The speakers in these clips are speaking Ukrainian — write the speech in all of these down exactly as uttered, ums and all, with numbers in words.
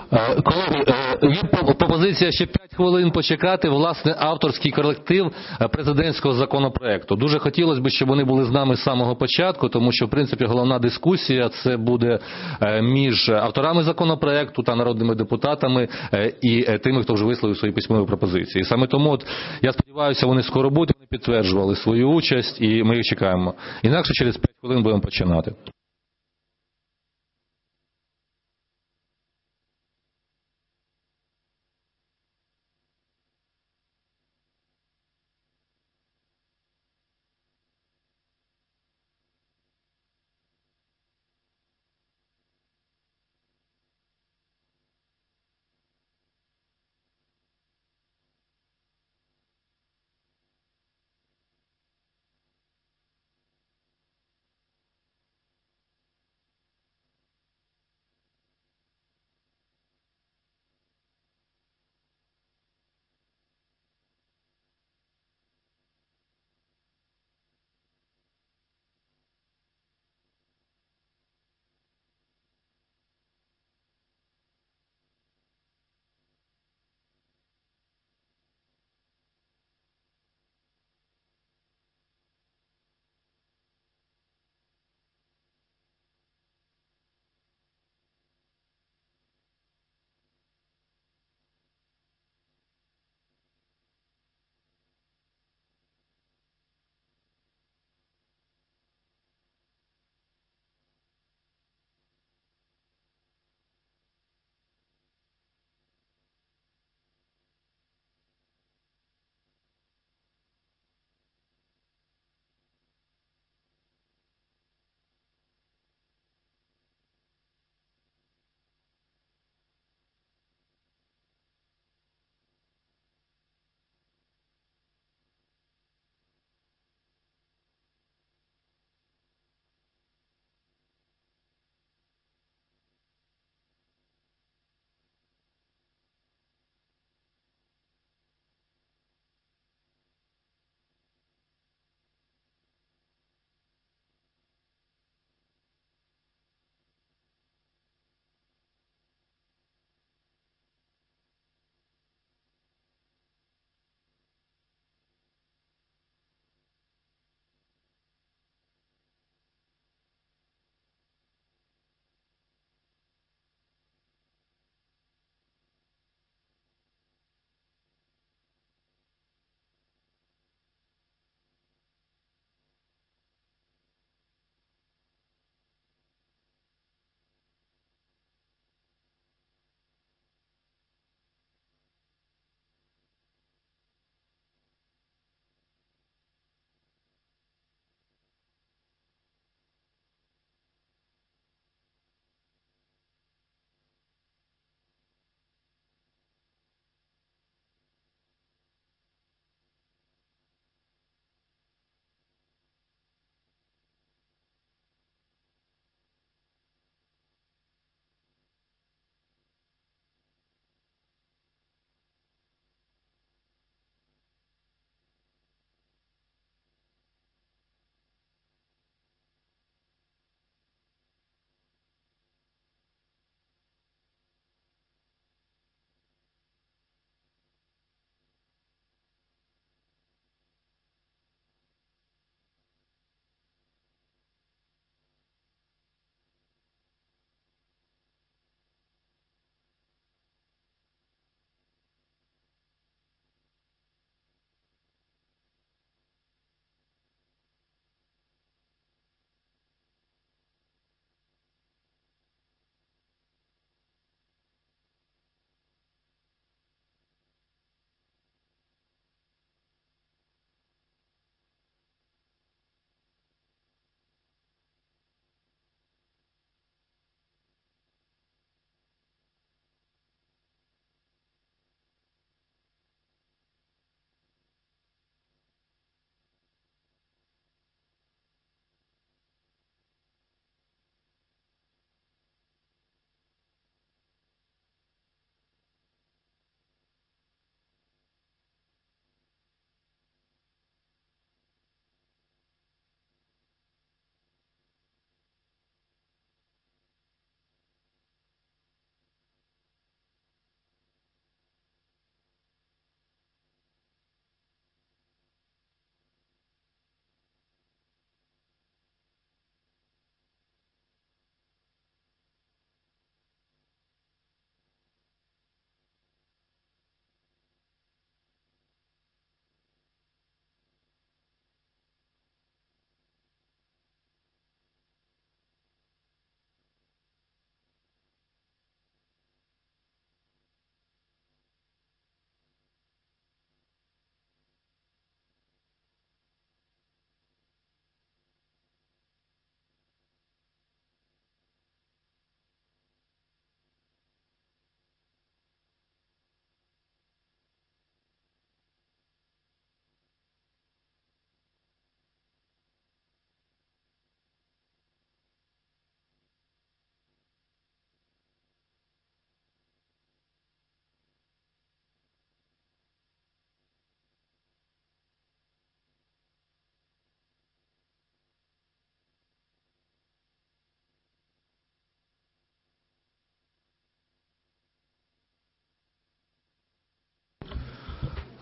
Е, Колеги, е, є по- пропозиція ще п'ять хвилин почекати, власне, авторський колектив е, президентського законопроекту. Дуже хотілося б, щоб вони були з нами з самого початку, тому що, в принципі, головна дискусія це буде е, між авторами законопроекту та народними депутатами е, і е, тими, хто вже висловив свої письмові пропозиції. Саме тому, от, я сподіваюся, вони скоро будуть, вони підтверджували свою участь, і ми їх чекаємо. Інакше через п'ять хвилин будемо починати.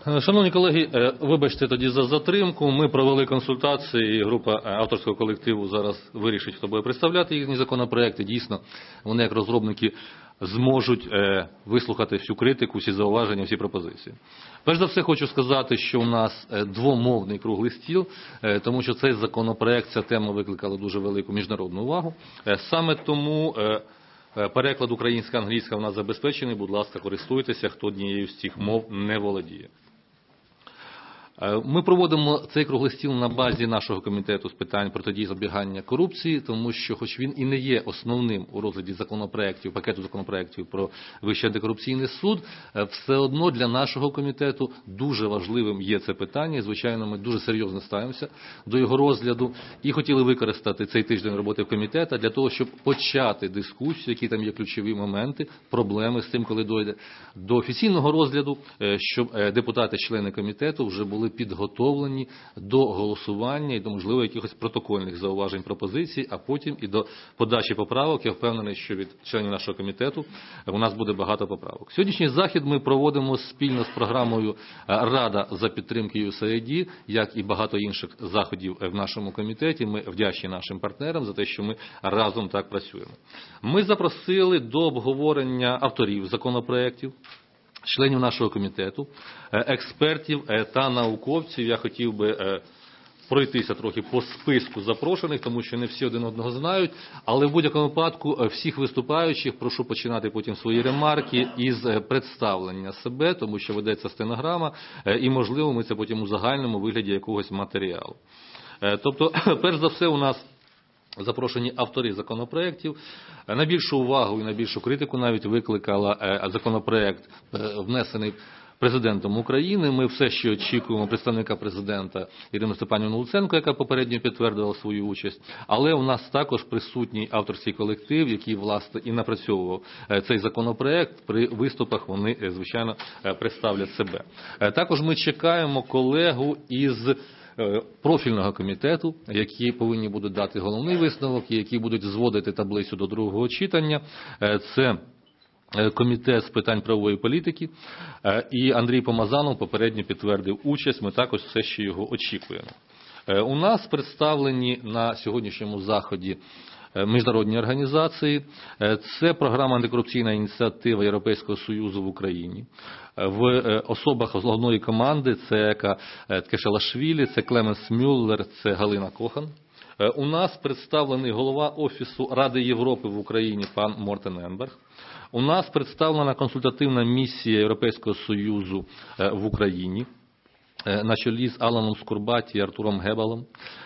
Шановні колеги, вибачте тоді за затримку. Ми провели консультації, і група авторського колективу зараз вирішить, хто буде представляти їхні законопроекти. Дійсно, вони як розробники зможуть вислухати всю критику, всі зауваження, всі пропозиції. Перш за все хочу сказати, що у нас двомовний круглий стіл, тому що цей законопроект, ця тема викликала дуже велику міжнародну увагу. Саме тому переклад українська-англійська у нас забезпечений, будь ласка, користуйтеся, хто однією з цих мов не володіє. Ми проводимо цей круглий стіл на базі нашого комітету з питань протидії запобігання корупції, тому що, хоч він і не є основним у розгляді законопроєктів, пакету законопроєктів про Вищий антикорупційний суд, все одно для нашого комітету дуже важливим є це питання. І, звичайно, ми дуже серйозно ставимося до його розгляду і хотіли використати цей тиждень роботи в комітеті для того, щоб почати дискусію, які там є ключові моменти, проблеми з тим, коли дойде до офіційного розгляду, щоб депутати, члени комітету вже були підготовлені до голосування і до, можливо, якихось протокольних зауважень, пропозицій, а потім і до подачі поправок. Я впевнений, що від членів нашого комітету у нас буде багато поправок. Сьогоднішній захід ми проводимо спільно з програмою «Рада за підтримки ю ес ей ай ді», як і багато інших заходів в нашому комітеті. Ми вдячні нашим партнерам за те, що ми разом так працюємо. Ми запросили до обговорення авторів законопроєктів, членів нашого комітету, експертів та науковців. Я хотів би пройтися трохи по списку запрошених, тому що не всі один одного знають, але в будь-якому випадку всіх виступаючих прошу починати потім свої ремарки із представлення себе, тому що ведеться стенограма, і, можливо, ми це потім у загальному вигляді якогось матеріалу. Тобто, перш за все, у нас запрошені автори законопроєктів. Найбільшу увагу і найбільшу критику навіть викликала законопроєкт, внесений президентом України. Ми все ще очікуємо представника президента Ірину Степанівну Луценко, яка попередньо підтвердила свою участь. Але у нас також присутній авторський колектив, який, власне, і напрацьовував цей законопроєкт. При виступах вони, звичайно, представлять себе. Також ми чекаємо колегу із профільного комітету, які повинні будуть дати головний висновок, і які будуть зводити таблицю до другого читання. Це Комітет з питань правової політики, і Андрій Помазанов попередньо підтвердив участь, ми також все ще його очікуємо. У нас представлені на сьогоднішньому заході міжнародні організації. Це програма «Антикорупційна ініціатива Європейського Союзу в Україні». В особах головної команди це Ткешелашвілі, це Клеменс Мюллер, це Галина Кохан. У нас представлений голова Офісу Ради Європи в Україні пан Мортен Енберг. У нас представлена консультативна місія Європейського Союзу в Україні на чолі з Аланом Скурбаті і Артуром Гебалом.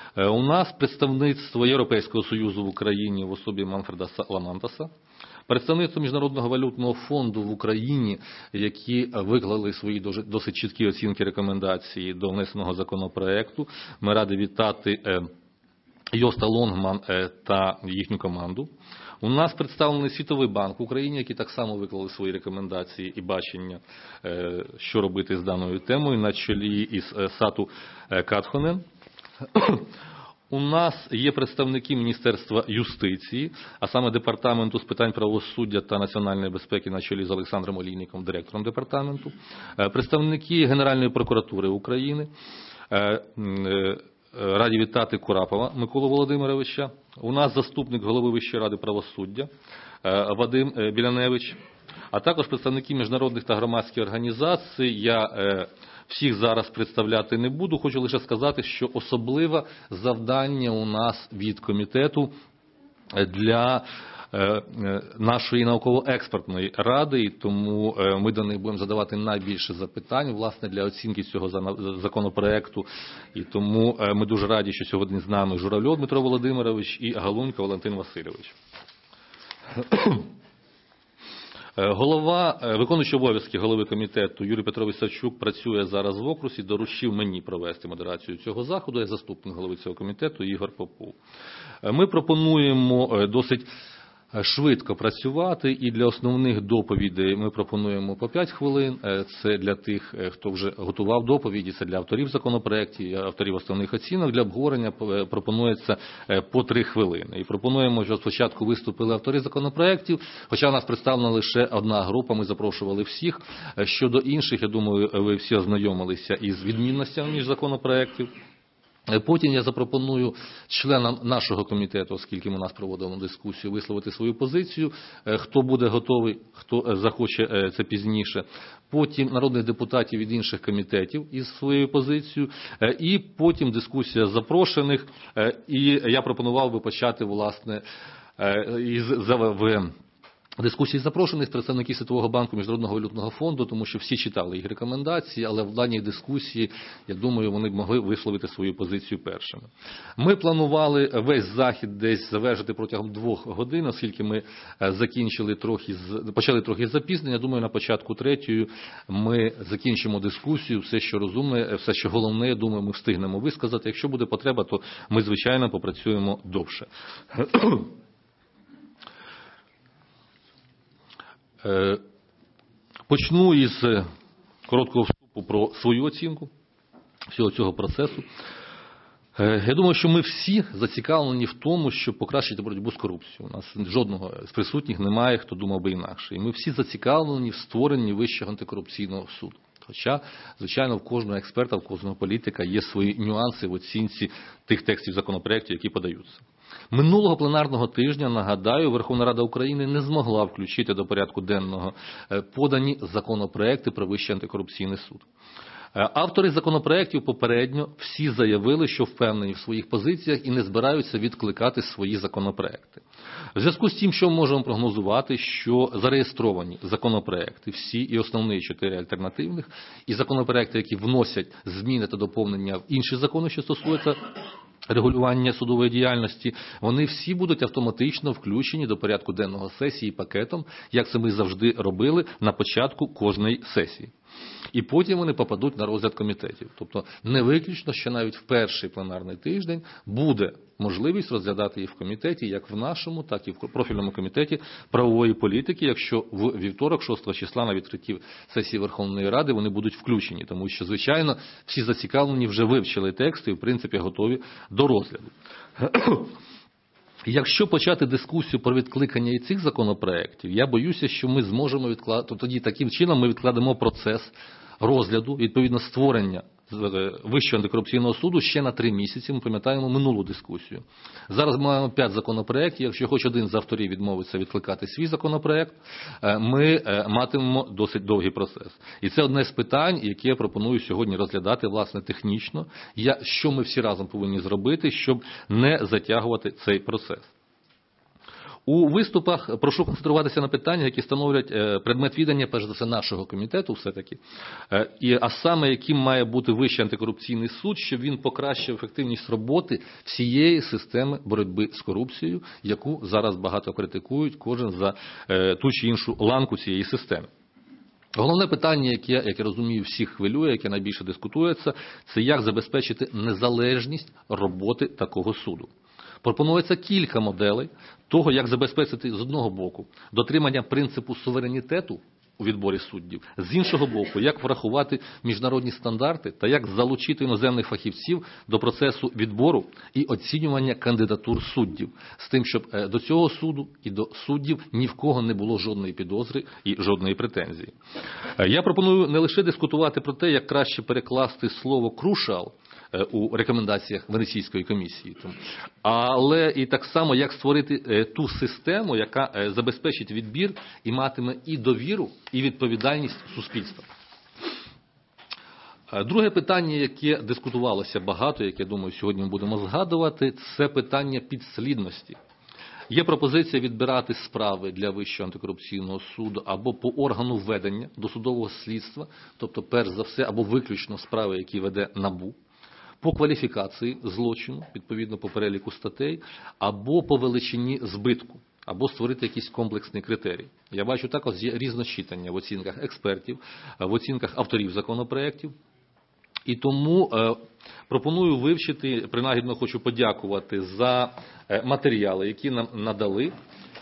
У нас представництво Європейського Союзу в Україні в особі Манфреда Ламантаса. Представництво Міжнародного валютного фонду в Україні, які виклали свої досить чіткі оцінки, рекомендації до внесеного законопроекту. Ми раді вітати Йоста Лонгман та їхню команду. У нас представлений Світовий банк в Україні, які так само виклали свої рекомендації і бачення, що робити з даною темою, на чолі із Сату Катхонен. У нас є представники Міністерства юстиції, а саме Департаменту з питань правосуддя та національної безпеки на чолі з Олександром Олійником, директором департаменту, представники Генеральної прокуратури України. Раді вітати Курапова Миколу Володимировича. У нас заступник голови Вищої ради правосуддя Вадим Біляневич, а також представники міжнародних та громадських організацій. Я всіх зараз представляти не буду, хочу лише сказати, що особливе завдання у нас від комітету для нашої науково-експертної ради, і тому ми до них будемо задавати найбільше запитань, власне, для оцінки цього законопроекту. І тому ми дуже раді, що сьогодні з нами Журавльов Дмитро Володимирович і Галунько Валентин Васильович. Голова, виконуючий обов'язки голови комітету Юрій Петрович Савчук працює зараз в окрузі, доручив мені провести модерацію цього заходу, я заступник голови цього комітету Ігор Попов. Ми пропонуємо досить швидко працювати, і для основних доповідей ми пропонуємо по п'ять хвилин. Це для тих, хто вже готував доповіді, це для авторів законопроєктів, авторів основних оцінок. Для обговорення пропонується по три хвилини. І пропонуємо, що спочатку виступили автори законопроєктів, хоча у нас представлена лише одна група, ми запрошували всіх. Щодо інших, я думаю, ви всі ознайомилися із відмінностями між законопроєктів. Потім я запропоную членам нашого комітету, оскільки ми у нас проводимо дискусію, висловити свою позицію, хто буде готовий, хто захоче це пізніше. Потім народних депутатів від інших комітетів із своєю позицією. І потім дискусія запрошених. І я пропонував би почати, власне, із в дискусії запрошених представників Світового банку, Міжнародного валютного фонду, тому що всі читали їх рекомендації, але в даній дискусії, я думаю, вони б могли висловити свою позицію першими. Ми планували весь захід десь завершити протягом двох годин, оскільки ми закінчили трохи, почали трохи з запізнення. Думаю, на початку третьої ми закінчимо дискусію, все, що розумне, все, що головне, я думаю, ми встигнемо висказати. Якщо буде потреба, то ми, звичайно, попрацюємо довше. Почну із короткого вступу про свою оцінку всього цього процесу. Я думаю, що ми всі зацікавлені в тому, щоб покращити боротьбу з корупцією. У нас жодного з присутніх немає, хто думав би інакше. І ми всі зацікавлені в створенні Вищого антикорупційного суду. Хоча, звичайно, в кожного експерта, в кожного політика є свої нюанси в оцінці тих текстів законопроєктів, які подаються. Минулого пленарного тижня, нагадаю, Верховна Рада України не змогла включити до порядку денного подані законопроекти про Вищий антикорупційний суд. Автори законопроєктів попередньо всі заявили, що впевнені в своїх позиціях і не збираються відкликати свої законопроєкти. В зв'язку з тим, що ми можемо прогнозувати, що зареєстровані законопроєкти, всі і основні чотири альтернативних, і законопроєкти, які вносять зміни та доповнення в інші закони, що стосуються регулювання судової діяльності, вони всі будуть автоматично включені до порядку денного сесії пакетом, як це ми завжди робили на початку кожної сесії. І потім вони попадуть на розгляд комітетів. Тобто не виключно, що навіть в перший пленарний тиждень буде можливість розглядати їх в комітеті, як в нашому, так і в профільному комітеті правової політики, якщо в вівторок, шостого числа на відкритті сесії Верховної Ради вони будуть включені. Тому що, звичайно, всі зацікавлені вже вивчили тексти і, в принципі, готові до розгляду. Якщо почати дискусію про відкликання і цих законопроєктів, я боюся, що ми зможемо відкладати, тоді таким чином ми відкладемо процес розгляду, відповідно створення Вищого антикорупційного суду ще на три місяці. Ми пам'ятаємо минулу дискусію. Зараз ми маємо п'ять законопроєктів. Якщо хоч один з авторів відмовиться відкликати свій законопроєкт, ми матимемо досить довгий процес. І це одне з питань, яке я пропоную сьогодні розглядати, власне, технічно. Я, що ми всі разом повинні зробити, щоб не затягувати цей процес. У виступах прошу концентруватися на питаннях, які становлять предмет відання, перш за все, нашого комітету все-таки, і, а саме, яким має бути Вищий антикорупційний суд, щоб він покращив ефективність роботи всієї системи боротьби з корупцією, яку зараз багато критикують, кожен за ту чи іншу ланку цієї системи. Головне питання, яке, як я розумію, всіх хвилює, яке найбільше дискутується, це як забезпечити незалежність роботи такого суду. Пропонується кілька моделей того, як забезпечити з одного боку дотримання принципу суверенітету у відборі суддів, з іншого боку, як врахувати міжнародні стандарти та як залучити іноземних фахівців до процесу відбору і оцінювання кандидатур суддів, з тим, щоб до цього суду і до суддів ні в кого не було жодної підозри і жодної претензії. Я пропоную не лише дискутувати про те, як краще перекласти слово «crucial» у рекомендаціях Венеційської комісії, але і так само, як створити ту систему, яка забезпечить відбір і матиме і довіру, і відповідальність суспільства. Друге питання, яке дискутувалося багато, яке, думаю, сьогодні ми будемо згадувати, це питання підслідності. Є пропозиція відбирати справи для Вищого антикорупційного суду або по органу ведення досудового слідства, тобто, перш за все, або виключно справи, які веде НАБУ, по кваліфікації злочину, відповідно по переліку статей, або по величині збитку, або створити якийсь комплексний критерій. Я бачу також є різночитання в оцінках експертів, в оцінках авторів законопроєктів. І тому е, пропоную вивчити, принагідно хочу подякувати за матеріали, які нам надали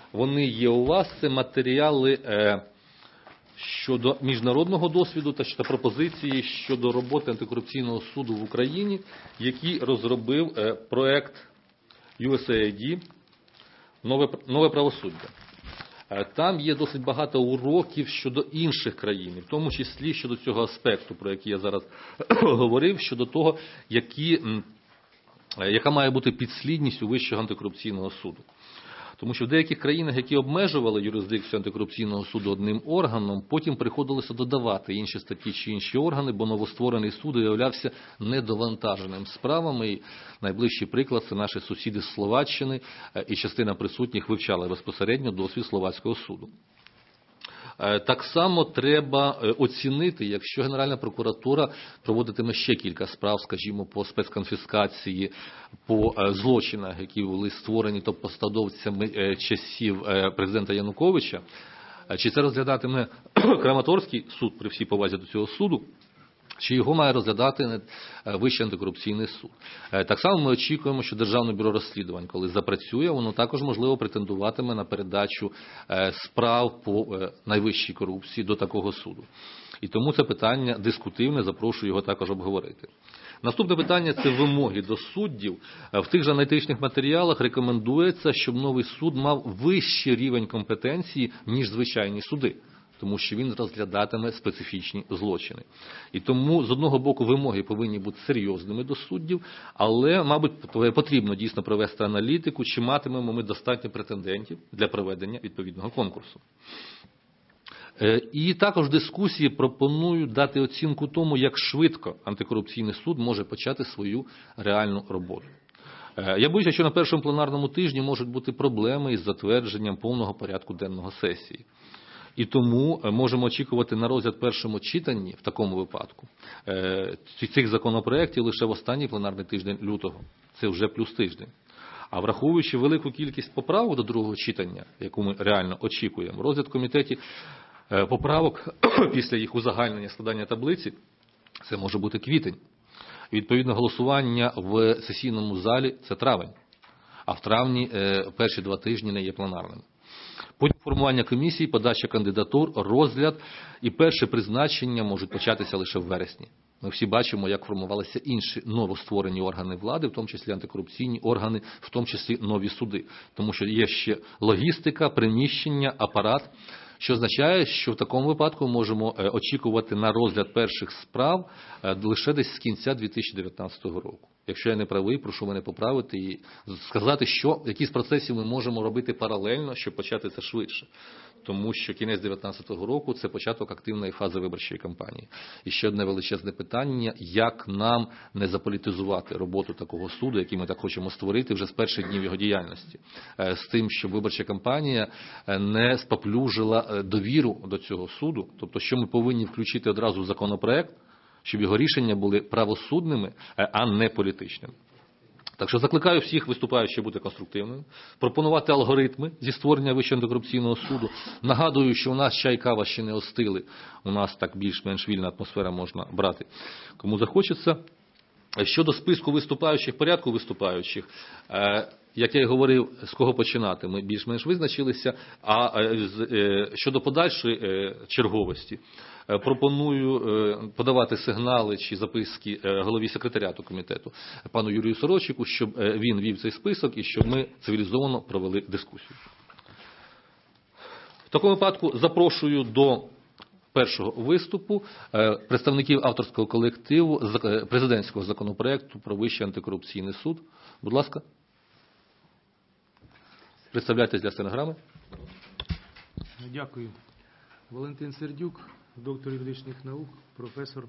вони є у вас. Це матеріали е, щодо міжнародного досвіду та щодо пропозиції щодо роботи антикорупційного суду в Україні, який розробив е, проект ю ес ей ай ді «Нове, нове правосуддя». Там є досить багато уроків щодо інших країн, в тому числі щодо цього аспекту, про який я зараз говорив, щодо того, які, яка має бути підслідність у Вищого антикорупційного суду. Тому що в деяких країнах, які обмежували юрисдикцію антикорупційного суду одним органом, потім приходилося додавати інші статті чи інші органи, бо новостворений суд виявлявся недовантаженим справами. І найближчий приклад – це наші сусіди з Словаччини, і частина присутніх вивчала безпосередньо досвід Словацького суду. Так само треба оцінити, якщо Генеральна прокуратура проводитиме ще кілька справ, скажімо, по спецконфіскації, по злочинах, які були створені топ-посадовцями часів президента Януковича, чи це розглядатиме Краматорський суд при всій повазі до цього суду, чи його має розглядати Вищий антикорупційний суд. Так само ми очікуємо, що Державне бюро розслідувань, коли запрацює, воно також, можливо, претендуватиме на передачу справ по найвищій корупції до такого суду. І тому це питання дискутивне, запрошую його також обговорити. Наступне питання – це вимоги до суддів. В тих же аналітичних матеріалах рекомендується, щоб новий суд мав вищий рівень компетенції, ніж звичайні суди, тому що він розглядатиме специфічні злочини. І тому, з одного боку, вимоги повинні бути серйозними до суддів, але, мабуть, потрібно дійсно провести аналітику, чи матимемо ми достатньо претендентів для проведення відповідного конкурсу. І також в дискусії пропоную дати оцінку тому, як швидко антикорупційний суд може почати свою реальну роботу. Я боюся, що на першому пленарному тижні можуть бути проблеми із затвердженням повного порядку денного сесії. І тому можемо очікувати на розгляд в першому читанні, в такому випадку, цих законопроєктів лише в останній пленарний тиждень лютого. Це вже плюс тиждень. А враховуючи велику кількість поправок до другого читання, яку ми реально очікуємо, розгляд в комітеті поправок після їх узагальнення, складання таблиці, це може бути квітень. Відповідно, голосування в сесійному залі – це травень. А в травні перші два тижні не є пленарними. Потім формування комісії, подача кандидатур, розгляд і перше призначення можуть початися лише в вересні. Ми всі бачимо, як формувалися інші новостворені органи влади, в тому числі антикорупційні органи, в тому числі нові суди. Тому що є ще логістика, приміщення, апарат, що означає, що в такому випадку можемо очікувати на розгляд перших справ лише десь з кінця дві тисячі дев'ятнадцятого року. Якщо я не правий, прошу мене поправити і сказати, що якісь процеси ми можемо робити паралельно, щоб почати це швидше. Тому що кінець дві тисячі дев'ятнадцятого року – це початок активної фази виборчої кампанії. І ще одне величезне питання, як нам не заполітизувати роботу такого суду, який ми так хочемо створити вже з перших днів його діяльності. З тим, щоб виборча кампанія не споплюжила довіру до цього суду. Тобто, що ми повинні включити одразу в законопроект, щоб його рішення були правосудними, а не політичними. Так що закликаю всіх виступаючих бути конструктивними, пропонувати алгоритми зі створення Вищого антикорупційного суду. Нагадую, що у нас чай, кава ще не остили, у нас так більш-менш вільна атмосфера, можна брати кому захочеться. Щодо списку виступаючих, порядку виступаючих, як я і говорив, з кого починати, ми більш-менш визначилися, а щодо подальшої черговості, пропоную подавати сигнали чи записки голові секретаріату комітету, пану Юрію Сорочику, щоб він вів цей список і щоб ми цивілізовано провели дискусію. В такому випадку запрошую до першого виступу представників авторського колективу президентського законопроекту про Вищий антикорупційний суд. Будь ласка. Представляйтесь для стенограми. Дякую. Валентин Сердюк, доктор юридичних наук, професор.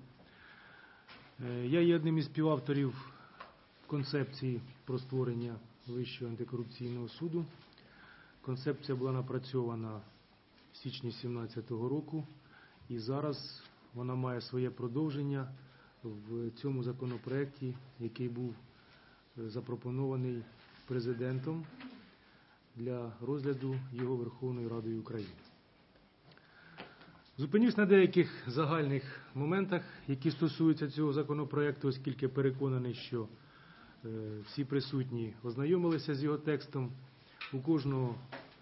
Я є одним із співавторів концепції про створення Вищого антикорупційного суду. Концепція була напрацьована в січні дві тисячі сімнадцятого року, і зараз вона має своє продовження в цьому законопроекті, який був запропонований президентом для розгляду його Верховною Радою України. Зупинюсь на деяких загальних моментах, які стосуються цього законопроекту, оскільки переконаний, що всі присутні ознайомилися з його текстом. У кожного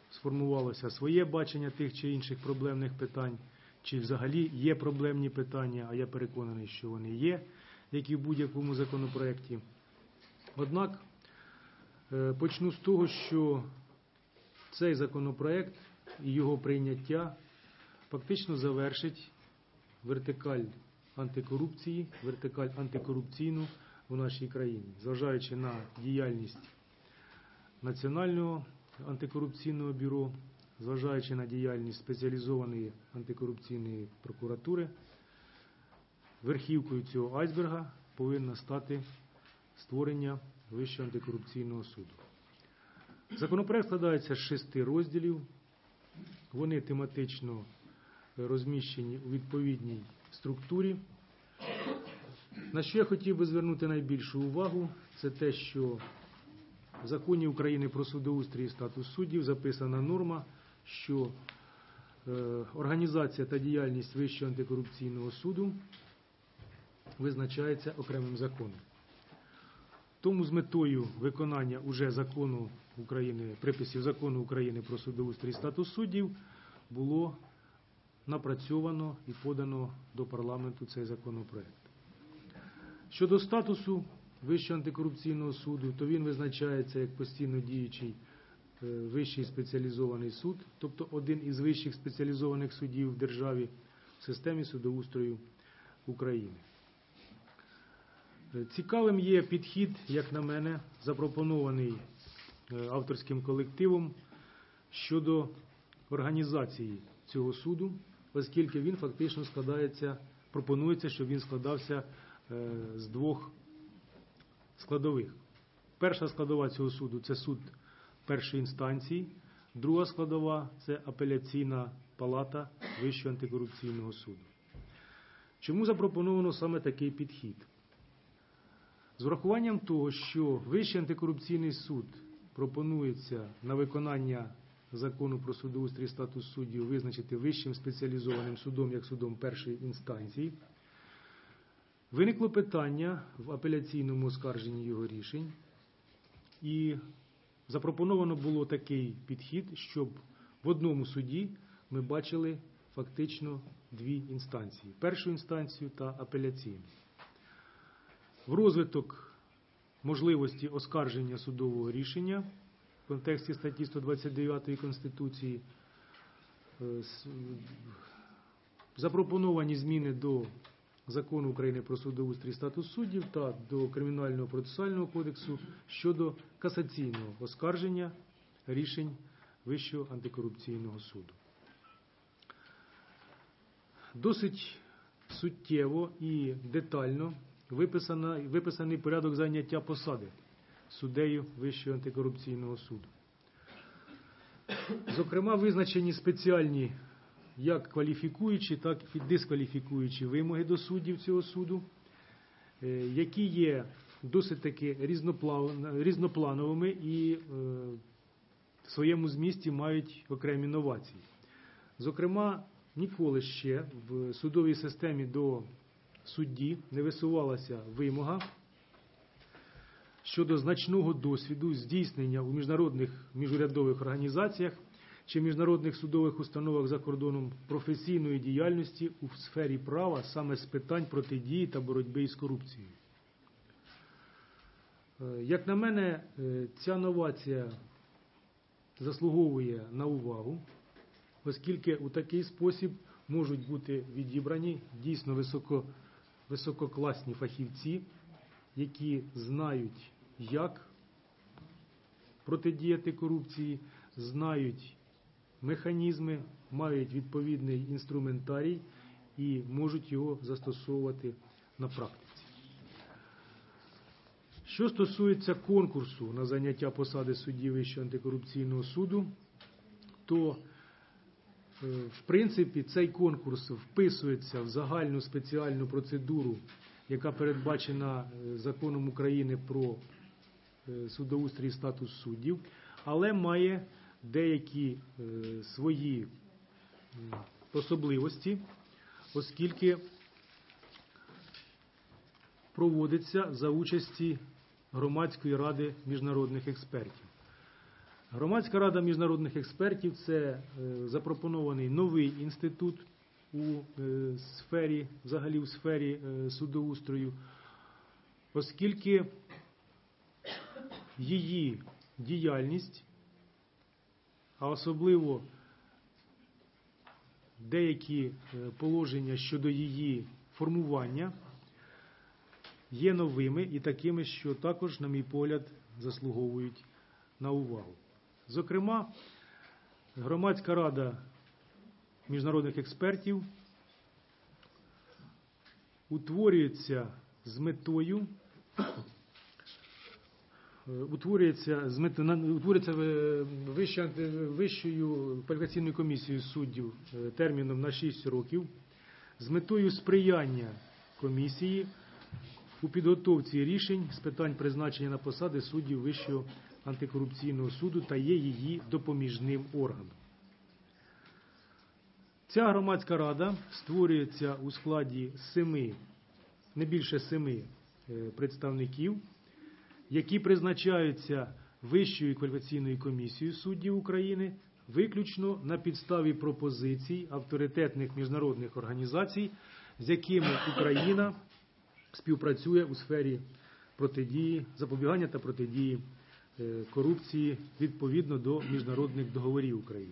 сформувалося своє бачення тих чи інших проблемних питань, чи взагалі є проблемні питання, а я переконаний, що вони є, як і в будь-якому законопроекті. Однак, почну з того, що цей законопроект і його прийняття фактично завершить вертикаль антикорупції, вертикаль антикорупційну в нашій країні, зважаючи на діяльність Національного антикорупційного бюро, зважаючи на діяльність спеціалізованої антикорупційної прокуратури, верхівкою цього айсберга повинно стати створення Вищого антикорупційного суду. Законопроект складається з шести розділів. Вони тематично розміщені у відповідній структурі. На що я хотів би звернути найбільшу увагу, це те, що в Законі України про судоустрій і статус суддів записана норма, що організація та діяльність Вищого антикорупційного суду визначається окремим законом. Тому з метою виконання уже закону України, приписів Закону України про судоустрій і статус суддів було напрацьовано і подано до парламенту цей законопроект. Щодо статусу Вищого антикорупційного суду, то він визначається як постійно діючий Вищий спеціалізований суд, тобто один із вищих спеціалізованих судів в державі в системі судоустрою України. Цікавим є підхід, як на мене, запропонований авторським колективом щодо організації цього суду, оскільки він фактично складається, пропонується, щоб він складався з двох складових. Перша складова цього суду – це суд першої інстанції, друга складова – це апеляційна палата Вищого антикорупційного суду. Чому запропоновано саме такий підхід? З врахуванням того, що Вищий антикорупційний суд пропонується на виконання Закону про судоустрій і статус суддів визначити Вищим спеціалізованим судом як судом першої інстанції, виникло питання в апеляційному оскарженні його рішень, і запропоновано було такий підхід, щоб в одному суді ми бачили фактично дві інстанції – першу інстанцію та апеляційну. В розвиток можливості оскарження судового рішення в контексті статті сто двадцять дев'ятої Конституції запропоновані зміни до Закону України про судоустрій і статус суддів та до Кримінального процесуального кодексу щодо касаційного оскарження рішень Вищого антикорупційного суду. Досить суттєво і детально виписаний порядок зайняття посади суддею Вищого антикорупційного суду. Зокрема, визначені спеціальні як кваліфікуючі, так і дискваліфікуючі вимоги до суддів цього суду, які є досить таки різноплановими і в своєму змісті мають окремі новації. Зокрема, ніколи ще в судовій системі до судді не висувалася вимога щодо значного досвіду здійснення у міжнародних міжурядових організаціях чи міжнародних судових установах за кордоном професійної діяльності у сфері права саме з питань протидії та боротьби із корупцією. Як на мене, ця новація заслуговує на увагу, оскільки у такий спосіб можуть бути відібрані дійсно високо, висококласні фахівці, які знають, як протидіяти корупції, знають механізми, мають відповідний інструментарій і можуть його застосовувати на практиці. Що стосується конкурсу на зайняття посади судді Вищого антикорупційного суду, то в принципі цей конкурс вписується в загальну спеціальну процедуру, яка передбачена Законом України про судоустрій і статус суддів, але має деякі свої особливості, оскільки проводиться за участі Громадської ради міжнародних експертів. Громадська рада міжнародних експертів – це запропонований новий інститут у сфері, взагалі у сфері судоустрою, оскільки її діяльність, а особливо деякі положення щодо її формування, є новими і такими, що також, на мій погляд, заслуговують на увагу. Зокрема, Громадська рада міжнародних експертів утворюється з метою утворюється з метою, утворюється Вищою кваліфікаційною комісією суддів терміном на шість років з метою сприяння комісії у підготовці рішень з питань призначення на посади суддів Вищого антикорупційного суду та є її допоміжним органом. Ця громадська рада створюється у складі семи, не більше семи представників, які призначаються Вищою кваліфікаційною комісією суддів України виключно на підставі пропозицій авторитетних міжнародних організацій, з якими Україна співпрацює у сфері протидії, запобігання та протидії корупції відповідно до міжнародних договорів України.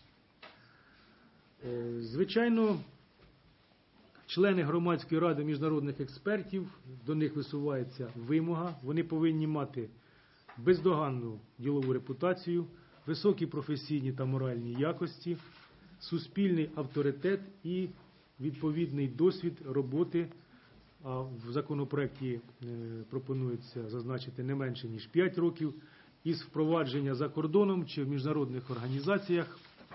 Звичайно, члени Громадської ради міжнародних експертів, до них висувається вимога, вони повинні мати бездоганну ділову репутацію, високі професійні та моральні якості, суспільний авторитет і відповідний досвід роботи, а в законопроекті пропонується зазначити не менше, ніж п'ять років, із впровадження за кордоном чи в міжнародних організаціях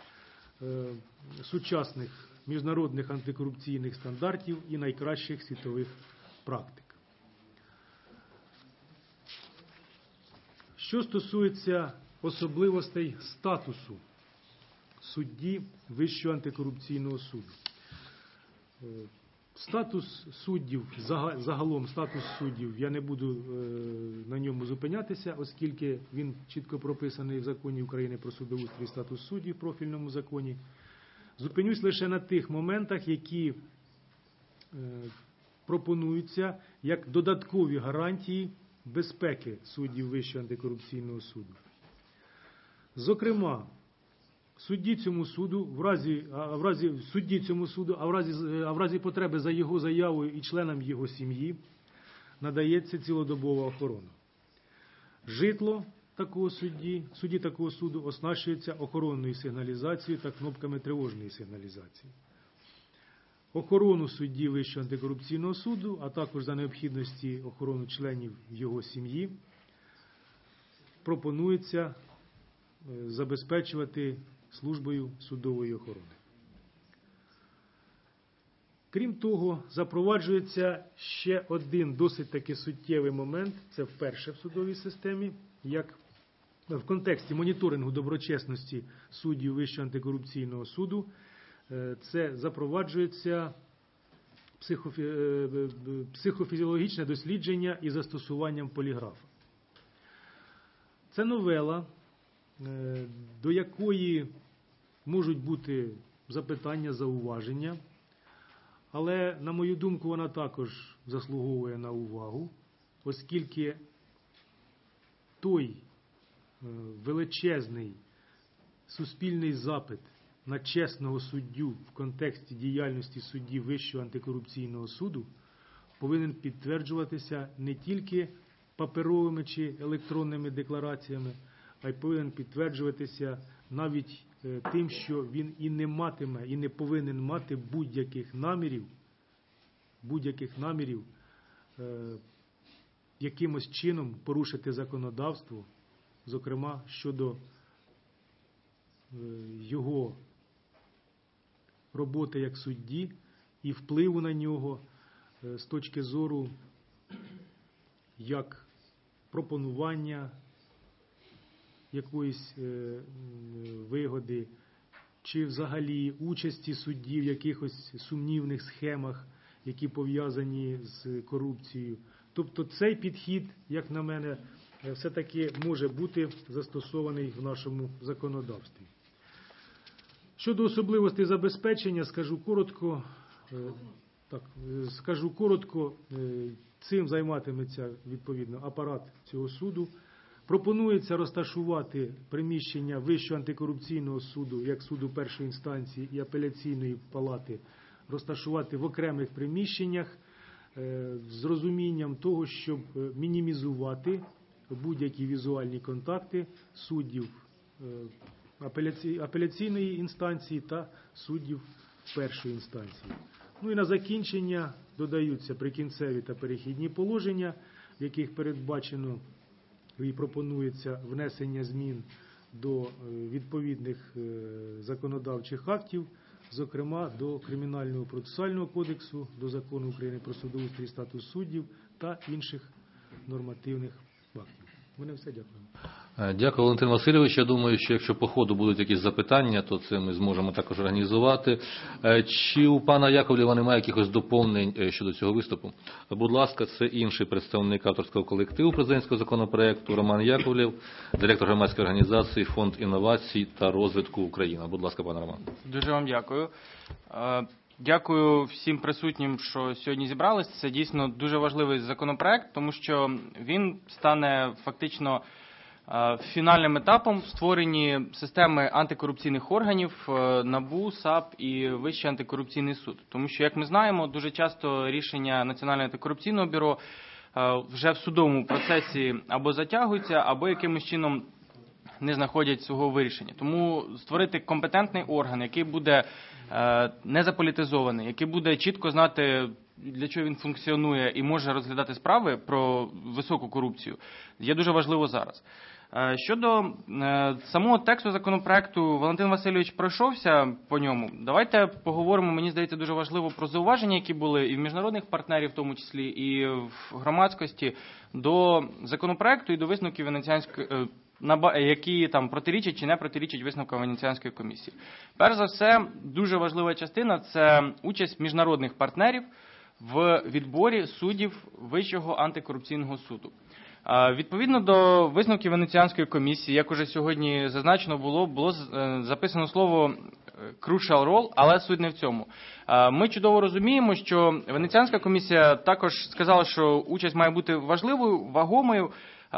сучасних міжнародних антикорупційних стандартів і найкращих світових практик. Що стосується особливостей статусу судді Вищого антикорупційного суду. Статус суддів, загалом статус суддів, я не буду на ньому зупинятися, оскільки він чітко прописаний в Законі України про судоустрій і статус суддів, в профільному законі. Зупинюсь лише на тих моментах, які пропонуються як додаткові гарантії безпеки суддів Вищого антикорупційного суду. Зокрема, судді цьому суду, в разі, а в разі, судді цьому суду, а в разі, а в разі потреби за його заявою і членам його сім'ї надається цілодобова охорона. Житло такого судді, судді такого суду оснащується охоронною сигналізацією та кнопками тривожної сигналізації. Охорону судді Вищого антикорупційного суду, а також за необхідності охорону членів його сім'ї пропонується забезпечувати службою судової охорони. Крім того, запроваджується ще один досить таки суттєвий момент, це вперше в судовій системі, як в контексті моніторингу доброчесності суддів Вищого антикорупційного суду, це запроваджується психофізіологічне дослідження із застосуванням поліграфа. Це новела, до якої можуть бути запитання, зауваження, але, на мою думку, вона також заслуговує на увагу, оскільки той величезний суспільний запит на чесного суддю в контексті діяльності судді Вищого антикорупційного суду повинен підтверджуватися не тільки паперовими чи електронними деклараціями, а й повинен підтверджуватися навіть тим, що він і не матиме, і не повинен мати будь-яких намірів, будь-яких намірів е, якимось чином порушити законодавство, зокрема щодо е, його роботи як судді і впливу на нього е, з точки зору як пропонування якоїсь е, вигоди, чи взагалі участі судді в якихось сумнівних схемах, які пов'язані з корупцією. Тобто цей підхід, як на мене, все-таки може бути застосований в нашому законодавстві. Щодо особливостей забезпечення, скажу коротко, так, скажу коротко, цим займатиметься відповідно апарат цього суду. Пропонується розташувати приміщення Вищого антикорупційного суду, як суду першої інстанції і апеляційної палати, розташувати в окремих приміщеннях з розумінням того, щоб мінімізувати будь-які візуальні контакти суддів апеляційної інстанції та суддів першої інстанції. Ну і на закінчення додаються прикінцеві та перехідні положення, в яких передбачено і пропонується внесення змін до відповідних законодавчих актів, зокрема до Кримінального процесуального кодексу, до Закону України про судоустрій і статус суддів та інших нормативних актів. У мене все, дякую. Дякую, Валентин Васильович. Я думаю, що якщо по ходу будуть якісь запитання, то це ми зможемо також організувати. Чи у пана Яковлєва немає якихось доповнень щодо цього виступу? Будь ласка, це інший представник авторського колективу президентського законопроекту Роман Яковлєв, директор громадської організації Фонд інновацій та розвитку України. Будь ласка, пане Роман. Дуже вам дякую. Дякую всім присутнім, що сьогодні зібрались. Це дійсно дуже важливий законопроект, тому що він стане фактично фінальним етапом в створенні системи антикорупційних органів НАБУ, САП і Вищий антикорупційний суд. Тому що, як ми знаємо, дуже часто рішення Національного антикорупційного бюро вже в судовому процесі або затягуються, або якимось чином не знаходять свого вирішення. Тому створити компетентний орган, який буде не заполітизований, який буде чітко знати, для чого він функціонує і може розглядати справи про високу корупцію, є дуже важливо зараз. Щодо самого тексту законопроекту, Валентин Васильович пройшовся по ньому. Давайте поговоримо, мені здається, дуже важливо про зауваження, які були і в міжнародних партнерів, в тому числі, і в громадськості, до законопроекту і до висновків Венеціанської, які там протирічать чи не протирічать висновкам Венеціанської комісії. Перш за все, дуже важлива частина – це участь міжнародних партнерів в відборі суддів Вищого антикорупційного суду. Відповідно до висновків Венеціанської комісії, як уже сьогодні зазначено було, було записано слово crucial role, але суть не в цьому. Ми чудово розуміємо, що Венеціанська комісія також сказала, що участь має бути важливою, вагомою,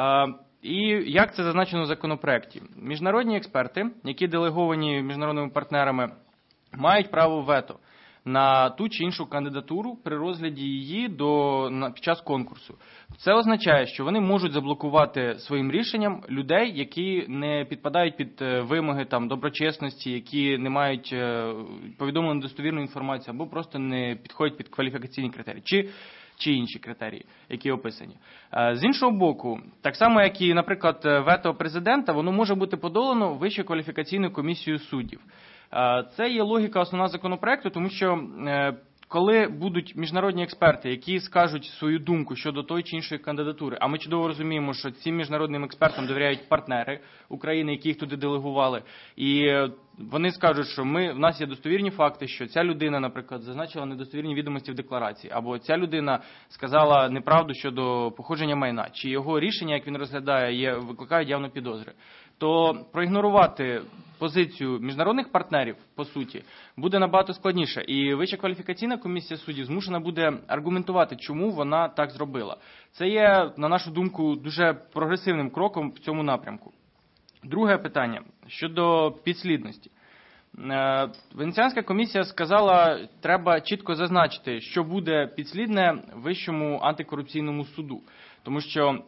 і як це зазначено в законопроекті. Міжнародні експерти, які делеговані міжнародними партнерами, мають право вето на ту чи іншу кандидатуру при розгляді її до, на, під час конкурсу. Це означає, що вони можуть заблокувати своїм рішенням людей, які не підпадають під вимоги там, доброчесності, які не мають повідомлену достовірну інформацію або просто не підходять під кваліфікаційні критерії. Чи чи інші критерії, які описані. З іншого боку, так само, як і, наприклад, вето президента, воно може бути подолано Вищою кваліфікаційною комісією суддів. Це є логіка основна законопроекту, тому що коли будуть міжнародні експерти, які скажуть свою думку щодо тої чи іншої кандидатури, а ми чудово розуміємо, що цим міжнародним експертам довіряють партнери України, які їх туди делегували, і вони скажуть, що ми, в нас є достовірні факти, що ця людина, наприклад, зазначила недостовірні відомості в декларації, або ця людина сказала неправду щодо походження майна, чи його рішення, як він розглядає, є, викликають явно підозри, то проігнорувати позицію міжнародних партнерів, по суті, буде набагато складніше. І Вища кваліфікаційна комісія суддів змушена буде аргументувати, чому вона так зробила. Це є, на нашу думку, дуже прогресивним кроком в цьому напрямку. Друге питання щодо підслідності. Венеціанська комісія сказала, треба чітко зазначити, що буде підслідне Вищому антикорупційному суду. Тому що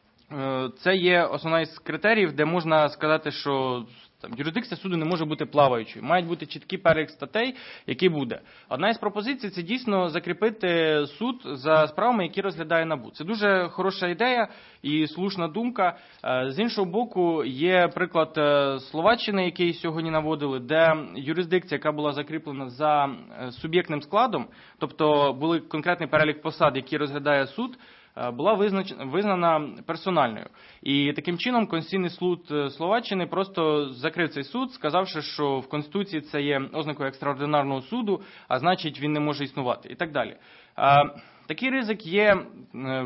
це є основний з критеріїв, де можна сказати, що там, юрисдикція суду не може бути плаваючою. Мають бути чіткий перелік статей, який буде. Одна із пропозицій – це дійсно закріпити суд за справами, які розглядає НАБУ. Це дуже хороша ідея і слушна думка. З іншого боку, є приклад Словаччини, який сьогодні наводили, де юрисдикція, яка була закріплена за суб'єктним складом, тобто були конкретний перелік посад, які розглядає суд, була визнана персональною. І таким чином Конституційний суд Словаччини просто закрив цей суд, сказавши, що в Конституції це є ознакою екстраординарного суду, а значить він не може існувати і так далі. Такий ризик є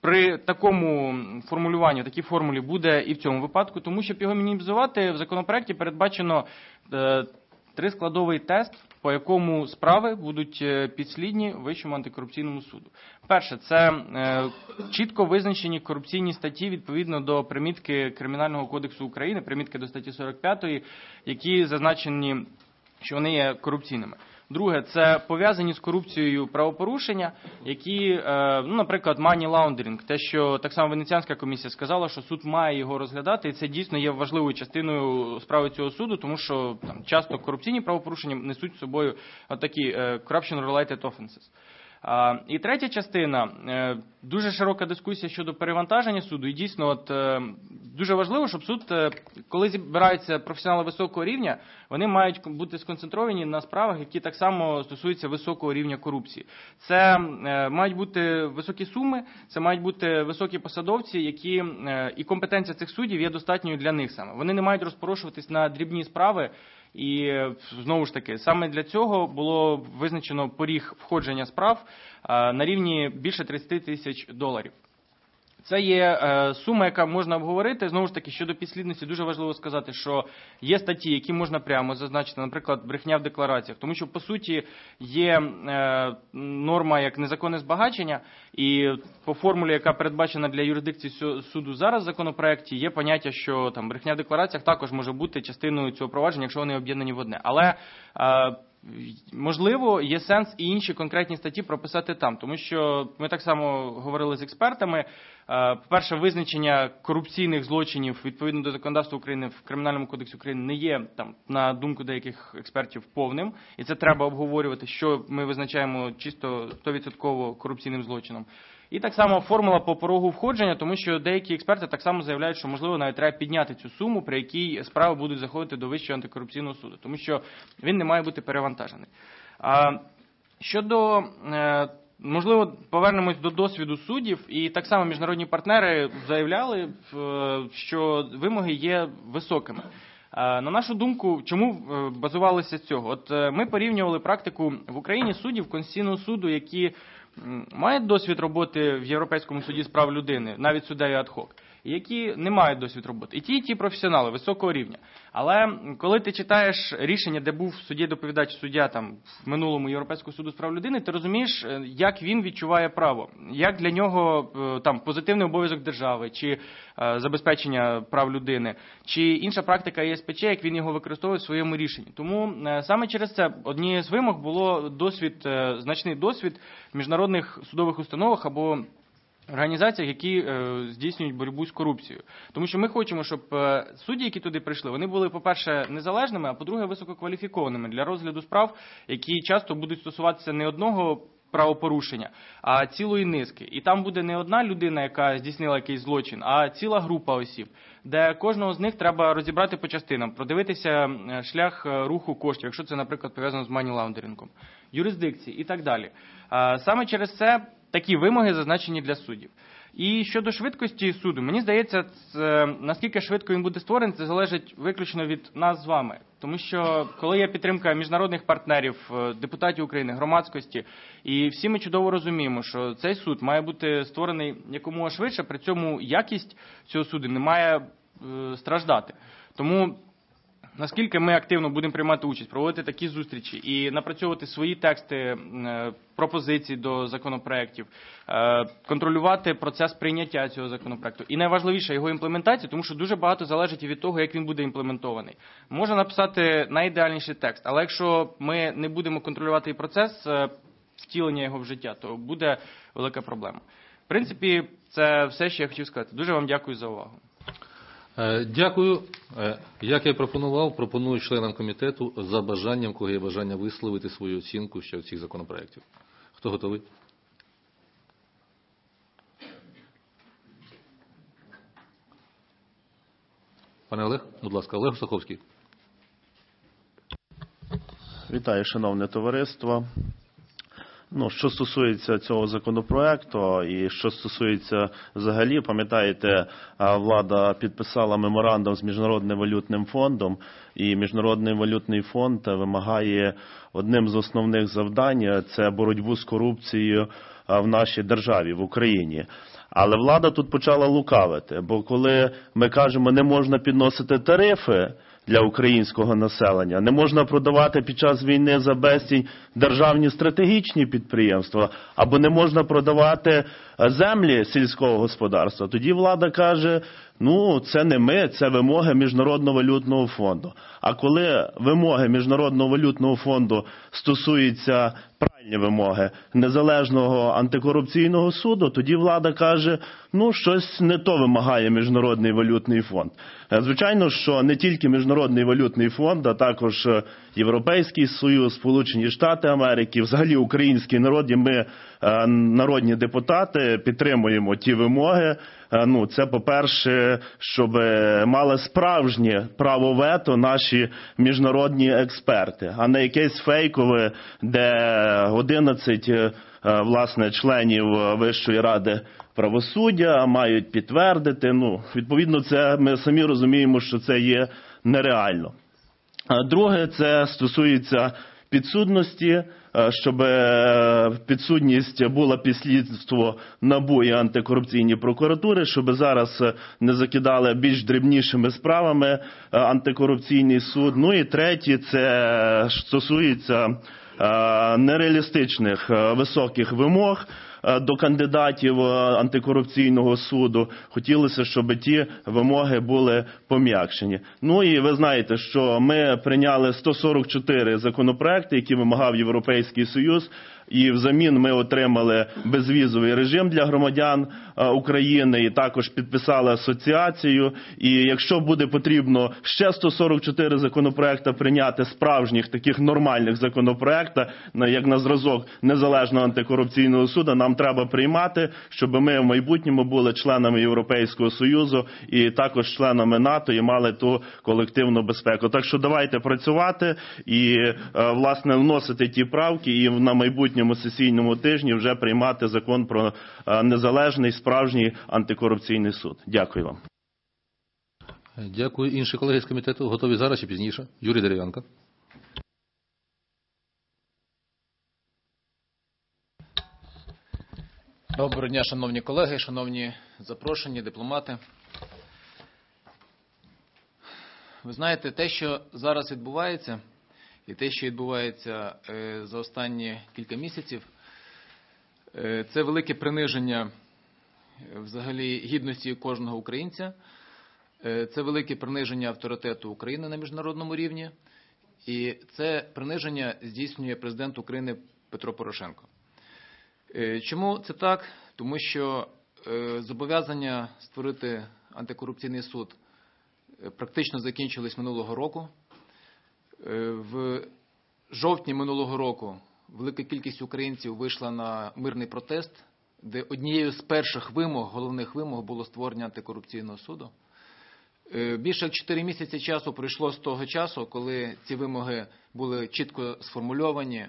при такому формулюванні, такій формулі буде і в цьому випадку, тому щоб його мінімізувати, в законопроекті передбачено е, трискладовий тест, по якому справи будуть підслідні Вищому антикорупційному суду. Перше, це е, чітко визначені корупційні статті відповідно до примітки Кримінального кодексу України, примітки до статті сорок п'ятої, які зазначені, що вони є корупційними. Друге, це пов'язані з корупцією правопорушення, які, ну, наприклад, money laundering, те, що так само Венеціанська комісія сказала, що суд має його розглядати, і це дійсно є важливою частиною справи цього суду, тому що там часто корупційні правопорушення несуть з собою такі corruption-related offenses. І третя частина, дуже широка дискусія щодо перевантаження суду, і дійсно от, дуже важливо, щоб суд, коли збираються професіонали високого рівня, вони мають бути сконцентровані на справах, які так само стосуються високого рівня корупції. Це мають бути високі суми, це мають бути високі посадовці, які і компетенція цих суддів є достатньою для них саме. Вони не мають розпорошуватись на дрібні справи. І, знову ж таки, саме для цього було визначено поріг входження справ на рівні більше тридцять тисяч доларів. Це є сума, яка можна обговорити. Знову ж таки, щодо підслідності, дуже важливо сказати, що є статті, які можна прямо зазначити, наприклад, брехня в деклараціях. Тому що, по суті, є норма як незаконне збагачення, і по формулі, яка передбачена для юрисдикції суду зараз в законопроекті, є поняття, що там брехня в деклараціях також може бути частиною цього провадження, якщо вони об'єднані в одне. Але можливо, є сенс і інші конкретні статті прописати там, тому що ми так само говорили з експертами. По-перше, визначення корупційних злочинів відповідно до законодавства України в Кримінальному кодексі України не є, там, на думку деяких експертів, повним. І це треба обговорювати, що ми визначаємо чисто сто відсотків корупційним злочином. І так само формула по порогу входження, тому що деякі експерти так само заявляють, що, можливо, навіть треба підняти цю суму, при якій справи будуть заходити до Вищого антикорупційного суду, тому що він не має бути перевантажений. А щодо, можливо, повернемось до досвіду суддів, і так само міжнародні партнери заявляли, що вимоги є високими. На нашу думку, чому базувалися з цього? От ми порівнювали практику в Україні суддів Конституційного суду, які мають досвід роботи в Європейському суді з прав людини, навіть суддею ад-хок, які не мають досвід роботи. І ті, і ті професіонали високого рівня. Але коли ти читаєш рішення, де був суддя-доповідач суддя там в минулому Європейського суду з прав людини, ти розумієш, як він відчуває право, як для нього там позитивний обов'язок держави, чи е, забезпечення прав людини, чи інша практика є ес пе че, як він його використовує в своєму рішенні. Тому е, саме через це однією з вимог було досвід, е, значний досвід в міжнародних судових установах або організаціях, які е, здійснюють боротьбу з корупцією. Тому що ми хочемо, щоб е, судді, які туди прийшли, вони були, по-перше, незалежними, а по-друге, висококваліфікованими для розгляду справ, які часто будуть стосуватися не одного правопорушення, а цілої низки. І там буде не одна людина, яка здійснила якийсь злочин, а ціла група осіб, де кожного з них треба розібрати по частинам, продивитися шлях руху коштів, якщо це, наприклад, пов'язано з мані-лаундерингом, юрисдикції і так далі. Саме через це такі вимоги зазначені для суддів. І щодо швидкості суду, мені здається, це, наскільки швидко він буде створений, це залежить виключно від нас з вами. Тому що, коли є підтримка міжнародних партнерів, депутатів України, громадськості, і всі ми чудово розуміємо, що цей суд має бути створений якомога швидше, при цьому якість цього суду не має е, страждати. Тому наскільки ми активно будемо приймати участь, проводити такі зустрічі і напрацьовувати свої тексти, пропозиції до законопроєктів, контролювати процес прийняття цього законопроєкту. І найважливіше його імплементація, тому що дуже багато залежить від того, як він буде імплементований. Можна написати найідеальніший текст, але якщо ми не будемо контролювати процес втілення його в життя, то буде велика проблема. В принципі, це все, що я хотів сказати. Дуже вам дякую за увагу. Дякую. Як я і пропонував, пропоную членам комітету за бажанням, кого є бажання висловити свою оцінку ще цих законопроєктів. Хто готовий? Пане Олег, будь ласка, Олег Саховський. Вітаю, шановне товариство. Ну, що стосується цього законопроекту і що стосується взагалі, пам'ятаєте, влада підписала меморандум з Міжнародним валютним фондом, і Міжнародний валютний фонд вимагає одним з основних завдань – це боротьбу з корупцією в нашій державі, в Україні. Але влада тут почала лукавити, бо коли ми кажемо, не можна підносити тарифи для українського населення, не можна продавати під час війни за безцінь державні стратегічні підприємства, або не можна продавати землі сільського господарства, тоді влада каже, ну, це не ми, це вимоги Міжнародного валютного фонду. А коли вимоги Міжнародного валютного фонду стосуються правильні вимоги Незалежного антикорупційного суду, тоді влада каже, ну, щось не то вимагає Міжнародний валютний фонд. Звичайно, що не тільки Міжнародний валютний фонд, а також Європейський Союз, Сполучені Штати Америки, взагалі український народ, і ми, народні депутати, підтримуємо ті вимоги. Ну, це, по-перше, щоб мали справжнє право вето наші міжнародні експерти, а не якесь фейкове, де одинадцять, власне, членів Вищої ради правосуддя мають підтвердити. Ну, відповідно, це ми самі розуміємо, що це є нереально. Друге, це стосується підсудності, щоб підсудність була під слідство НАБУ і антикорупційні прокуратури, щоб зараз не закидали більш дрібнішими справами антикорупційний суд. Ну і третє, це стосується нереалістичних високих вимог до кандидатів антикорупційного суду. Хотілося, щоб ті вимоги були пом'якшені. Ну і ви знаєте, що ми прийняли сто сорок чотири законопроекти, які вимагав Європейський Союз, і взамін ми отримали безвізовий режим для громадян України і також підписали асоціацію. І якщо буде потрібно ще сто сорок чотири законопроекти прийняти, справжніх таких нормальних законопроектів, як на зразок Незалежного антикорупційного суду, нам треба приймати, щоб ми в майбутньому були членами Європейського Союзу і також членами НАТО і мали ту колективну безпеку. Так що давайте працювати і, власне, вносити ті правки і на майбутньому сесійному тижні вже приймати закон про незалежний, справжній антикорупційний суд. Дякую вам. Дякую. Інші колеги з комітету готові зараз чи пізніше? Юрій Дерев'янко. Доброго дня, шановні колеги, шановні запрошені, дипломати. Ви знаєте, те, що зараз відбувається, і те, що відбувається за останні кілька місяців, це велике приниження взагалі гідності кожного українця, це велике приниження авторитету України на міжнародному рівні, і це приниження здійснює президент України Петро Порошенко. Чому це так? Тому що зобов'язання створити антикорупційний суд практично закінчились минулого року. В жовтні минулого року велика кількість українців вийшла на мирний протест, де однією з перших вимог, головних вимог, було створення антикорупційного суду. Більше як чотири місяці часу пройшло з того часу, коли ці вимоги були чітко сформульовані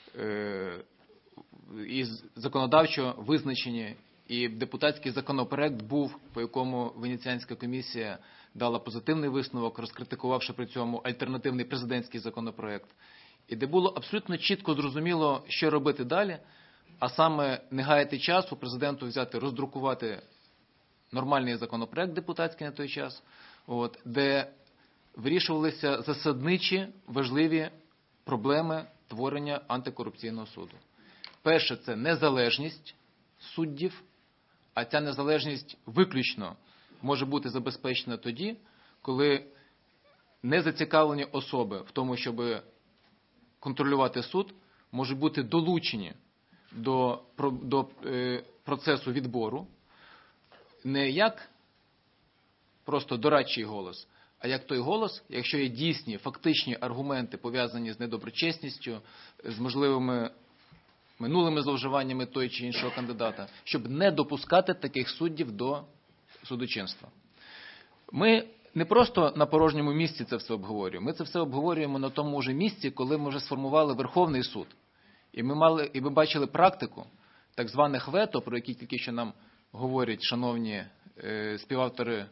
і законодавчо визначені, і депутатський законопроект був, по якому Венеціанська комісія дала позитивний висновок, розкритикувавши при цьому альтернативний президентський законопроект, і де було абсолютно чітко зрозуміло, що робити далі, а саме не гаяти часу, президенту взяти, роздрукувати нормальний законопроект депутатський на той час, от, де вирішувалися засадничі, важливі проблеми творення антикорупційного суду. Перше – це незалежність суддів, а ця незалежність виключно може бути забезпечена тоді, коли незацікавлені особи в тому, щоб контролювати суд, можуть бути долучені до, до е, процесу відбору не як просто дорадчий голос, а як той голос, якщо є дійсні, фактичні аргументи, пов'язані з недоброчесністю, з можливими минулими зловживаннями той чи іншого кандидата, щоб не допускати таких суддів до судочинства. Ми не просто на порожньому місці це все обговорюємо, ми це все обговорюємо на тому ж місці, коли ми вже сформували Верховний суд. І ми мали, і ми бачили практику так званих вето, про які тільки що нам говорять шановні е, співавтори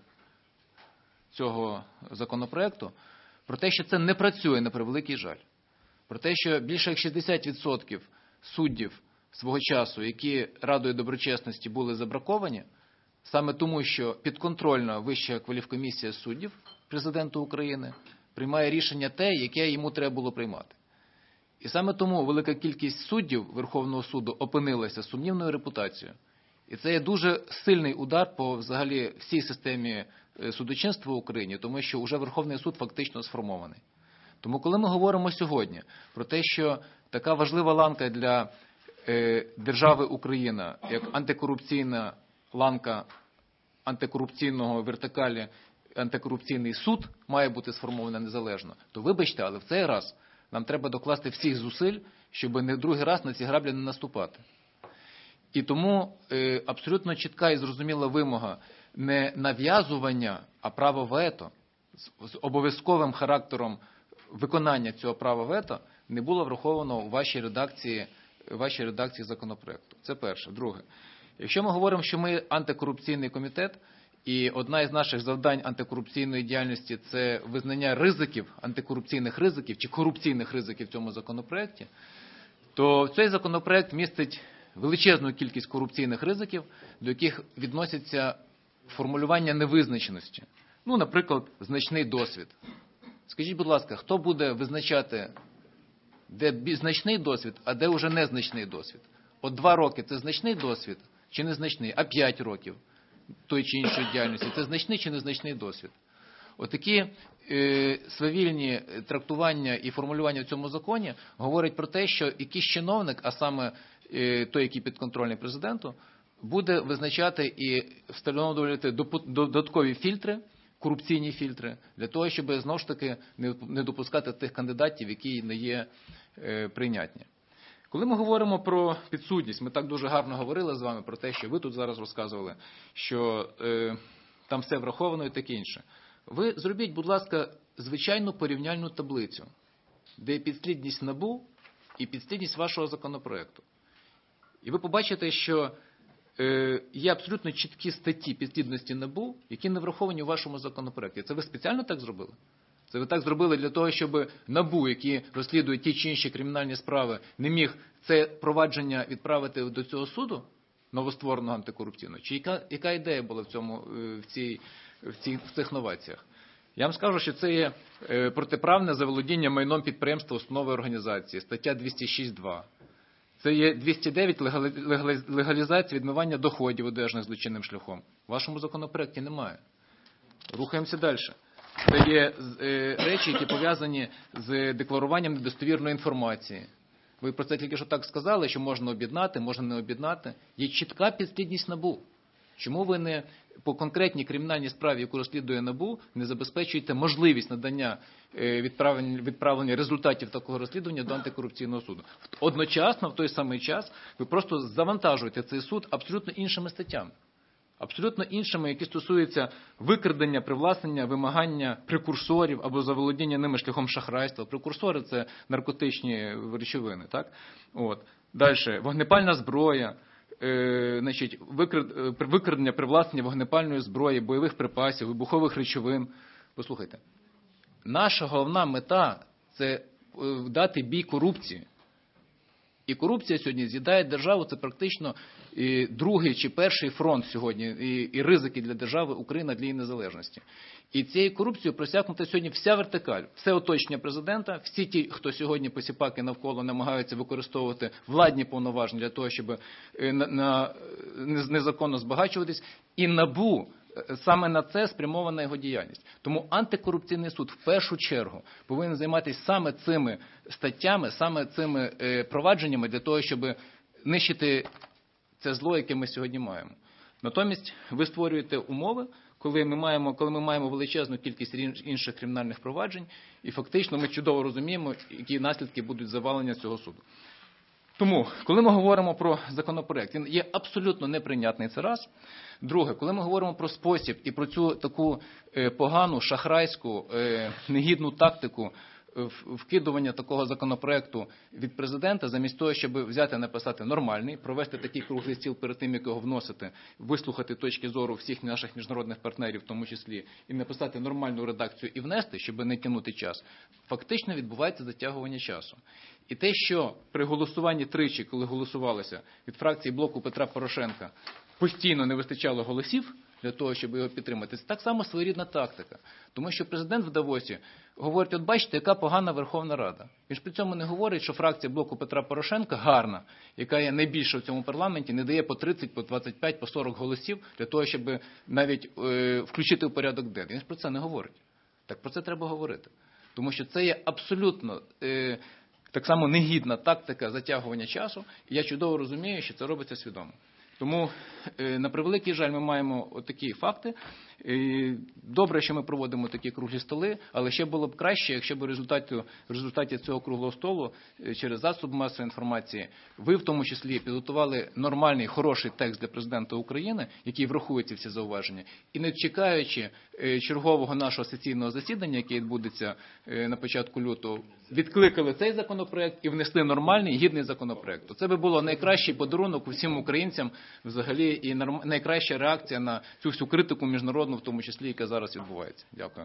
цього законопроекту, про те, що це не працює, на превеликий жаль. Про те, що більше як шістдесят відсотків суддів свого часу, які Радою доброчесності були забраковані, саме тому, що підконтрольна Вища кваліфкомісія суддів Президенту України приймає рішення те, яке йому треба було приймати. І саме тому велика кількість суддів Верховного суду опинилася з сумнівною репутацією. І це є дуже сильний удар по взагалі всій системі судочинства в Україні, тому що вже Верховний суд фактично сформований. Тому коли ми говоримо сьогодні про те, що така важлива ланка для е, держави Україна, як антикорупційна ланка антикорупційного вертикалі, антикорупційний суд має бути сформована незалежно, то вибачте, але в цей раз нам треба докласти всіх зусиль, щоб не другий раз на ці граблі не наступати. І тому е, абсолютно чітка і зрозуміла вимога не нав'язування, а право вето з, з обов'язковим характером виконання цього права вето не було враховано у вашій редакції, вашій редакції законопроекту. Це перше. Друге. Якщо ми говоримо, що ми антикорупційний комітет, і одна із наших завдань антикорупційної діяльності – це визнання ризиків, антикорупційних ризиків чи корупційних ризиків в цьому законопроекті, то цей законопроект містить величезну кількість корупційних ризиків, до яких відносяться формулювання невизначеності. Ну, наприклад, значний досвід. Скажіть, будь ласка, хто буде визначати, де значний досвід, а де вже незначний досвід? От два роки – це значний досвід чи незначний, а п'ять років той чи іншої діяльності – це значний чи незначний досвід? Отакі е, свавільні трактування і формулювання в цьому законі говорять про те, що якийсь чиновник, а саме е, той, який підконтрольний президенту, буде визначати і встановлювати додаткові фільтри, корупційні фільтри, для того, щоб знову ж таки не допускати тих кандидатів, які не є е, прийнятні. Коли ми говоримо про підсудність, ми так дуже гарно говорили з вами про те, що ви тут зараз розказували, що е, там все враховано і таке інше. Ви зробіть, будь ласка, звичайну порівняльну таблицю, де підслідність НАБУ і підслідність вашого законопроекту. І ви побачите, що е, є абсолютно чіткі статті підслідності НАБУ, які не враховані у вашому законопроекті. Це ви спеціально так зробили? Це ви так зробили для того, щоб НАБУ, які розслідують ті чи інші кримінальні справи, не міг це провадження відправити до цього суду, новоствореного антикорупційного? Чи яка, яка ідея була в, цьому, в, цій, в, цій, в цих новаціях? Я вам скажу, що це є протиправне заволодіння майном підприємства, установи, організації, стаття двісті шість два. Це є двісті дев'ять легалізація відмивання доходів, одержаних злочинним шляхом. В вашому законопроекті немає. Рухаємося далі. Це є е, речі, які пов'язані з декларуванням недостовірної інформації. Ви про це тільки що так сказали, що можна об'єднати, можна не об'єднати. Є чітка підслідність НАБУ. Чому ви не по конкретній кримінальній справі, яку розслідує НАБУ, не забезпечуєте можливість надання е, відправлення, відправлення результатів такого розслідування до антикорупційного суду? Одночасно, в той самий час, ви просто завантажуєте цей суд абсолютно іншими статтями. Абсолютно іншими, які стосуються викрадення, привласнення, вимагання прекурсорів або заволодіння ними шляхом шахрайства. Прекурсори – це наркотичні речовини. Так? От. Далі. Вогнепальна зброя, е, значить, викрад, викрадення, привласнення вогнепальної зброї, бойових припасів, вибухових речовин. Послухайте, наша головна мета – це дати бій корупції. І корупція сьогодні з'їдає державу, це практично і другий чи перший фронт сьогодні, і, і ризики для держави Україна, для її незалежності. І цією корупцією просякнута сьогодні вся вертикаль, все оточення президента, всі ті, хто сьогодні посіпаки навколо намагаються використовувати владні повноваження для того, щоб на, на, незаконно збагачуватись, і НАБУ, саме на це спрямована його діяльність. Тому антикорупційний суд в першу чергу повинен займатися саме цими статтями, саме цими е, провадженнями для того, щоб нищити це зло, яке ми сьогодні маємо. Натомість ви створюєте умови, коли ми маємо, коли ми маємо величезну кількість інших кримінальних проваджень, і фактично ми чудово розуміємо, які наслідки будуть завалення цього суду. Тому, коли ми говоримо про законопроект, він є абсолютно неприйнятний, це раз. Друге, коли ми говоримо про спосіб і про цю таку е, погану, шахрайську, е, негідну тактику вкидування такого законопроекту від президента, замість того, щоб взяти, написати нормальний, провести такий круглий стіл перед тим, як його вносити, вислухати точки зору всіх наших міжнародних партнерів, в тому числі, і написати нормальну редакцію і внести, щоб не тягнути час, фактично відбувається затягування часу. І те, що при голосуванні тричі, коли голосувалося від фракції блоку Петра Порошенка, постійно не вистачало голосів для того, щоб його підтримати, це так само своєрідна тактика. Тому що президент в Давосі говорить, от бачите, яка погана Верховна Рада. Він ж при цьому не говорить, що фракція блоку Петра Порошенка гарна, яка є найбільша в цьому парламенті, не дає по тридцять, по двадцять п'ять, по сорок голосів для того, щоб навіть е, включити в порядок денний. Він ж про це не говорить. Так про це треба говорити. Тому що це є абсолютно е, так само негідна тактика затягування часу, і я чудово розумію, що це робиться свідомо. Тому, на превеликий жаль, ми маємо такі факти. Добре, що ми проводимо такі круглі столи, але ще було б краще, якщо б в результаті, в результаті цього круглого столу через засоби масової інформації ви в тому числі підготували нормальний, хороший текст для президента України, який врахує ці всі зауваження. І не чекаючи чергового нашого сесійного засідання, яке відбудеться на початку лютого, відкликали цей законопроект і внесли нормальний, гідний законопроект. Це би було найкращий подарунок усім українцям взагалі і найкраща реакція на цю всю критику міжнародну, в тому числі, яка зараз відбувається. Дякую.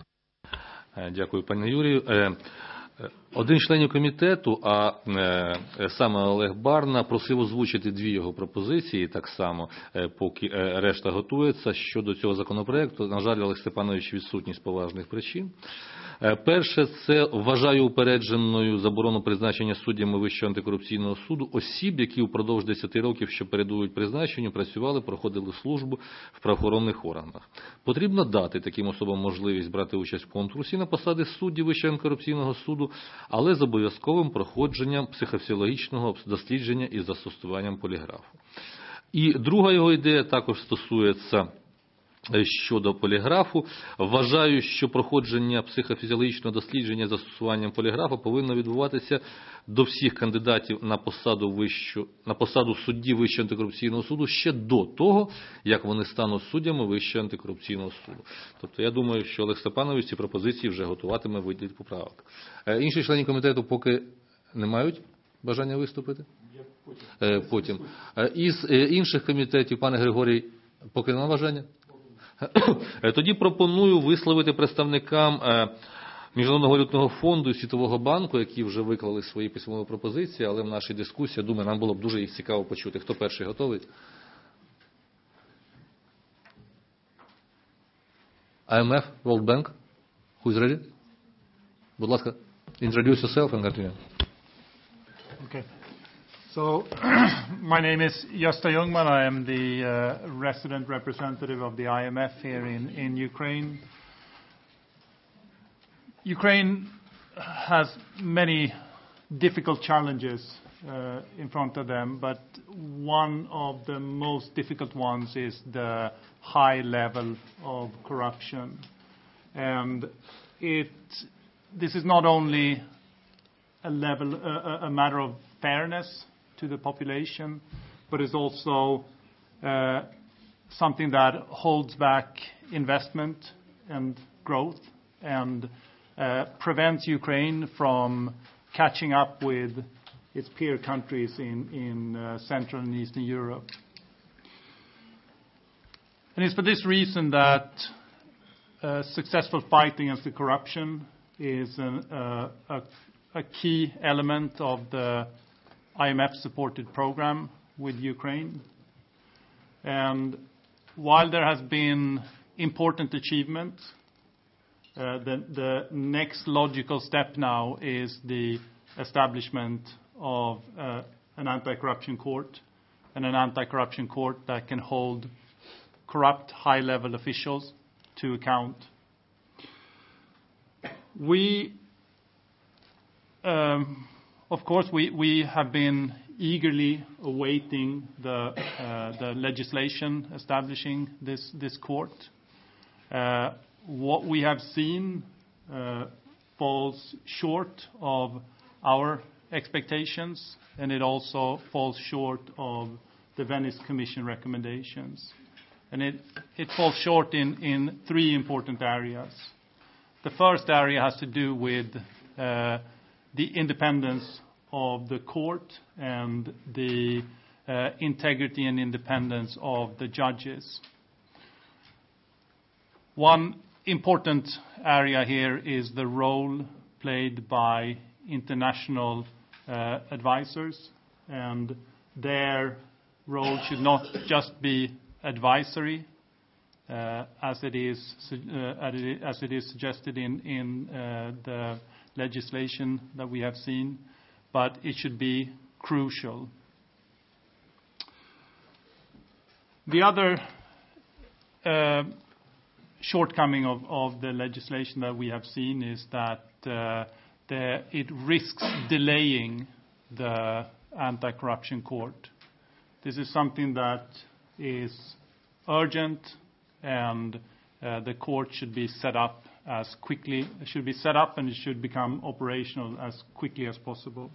Дякую, пане Юрію. Один з членів комітету, а саме Олег Барна, просив озвучити дві його пропозиції, так само, поки решта готується, щодо цього законопроекту. На жаль, Олег Степанович відсутній з поважних причин. Перше, це вважаю упередженою заборону призначення суддями Вищого антикорупційного суду осіб, які впродовж десяти років, що передують призначенню, працювали, проходили службу в правоохоронних органах. Потрібно дати таким особам можливість брати участь в конкурсі на посади суддів Вищого антикорупційного суду, але з обов'язковим проходженням психофізіологічного дослідження із застосуванням поліграфу. І друга його ідея також стосується щодо поліграфу. Вважаю, що проходження психофізіологічного дослідження з застосуванням поліграфу повинно відбуватися до всіх кандидатів на посаду, вищу, на посаду судді Вищого антикорупційного суду ще до того, як вони стануть суддями Вищого антикорупційного суду. Тобто я думаю, що Олег Степанович ці пропозиції вже готуватиме виділити поправок. Інші члени комітету поки не мають бажання виступити? Потім. Потім. Із інших комітетів, пане Григорій, поки немає бажання? Тоді пропоную висловити представникам Міжнародного валютного фонду і Світового банку, які вже виклали свої письмові пропозиції, але в нашій дискусії, я думаю, нам було б дуже їх цікаво почути. Хто перший готовий? ай ем еф, World Bank, who's ready? Будь ласка, introduce yourself and continue. Okay. So, my name is Gösta Ljungman. I am the uh, resident representative of the I M F here in, in Ukraine. Ukraine has many difficult challenges uh, in front of them, but one of the most difficult ones is the high level of corruption. And it, this is not only a level, a, a matter of fairness to the population, but is also uh, something that holds back investment and growth and uh, prevents Ukraine from catching up with its peer countries in, in uh, Central and Eastern Europe. And it's for this reason that uh, successful fight against the corruption is an, uh, a, a key element of the I M F-supported program with Ukraine. And while there has been important achievement, uh, the, the next logical step now is the establishment of uh, an anti-corruption court, and an anti-corruption court that can hold corrupt high-level officials to account. We um, Of course, we, we have been eagerly awaiting the, uh, the legislation establishing this, this court. Uh, what we have seen uh, falls short of our expectations, and it also falls short of the Venice Commission recommendations. And it, it falls short in, in three important areas. The first area has to do with uh, the independence of the court and the uh, integrity and independence of the judges. One important area here is the role played by international uh, advisors, and their role should not just be advisory, uh, as it is uh, as it is suggested in in uh, the legislation that we have seen, but it should be crucial. The other uh, shortcoming of, of the legislation that we have seen is that uh, the, it risks delaying the anti-corruption court. This is something that is urgent, and uh, the court should be set up as quickly, it should be set up and it should become operational as quickly as possible.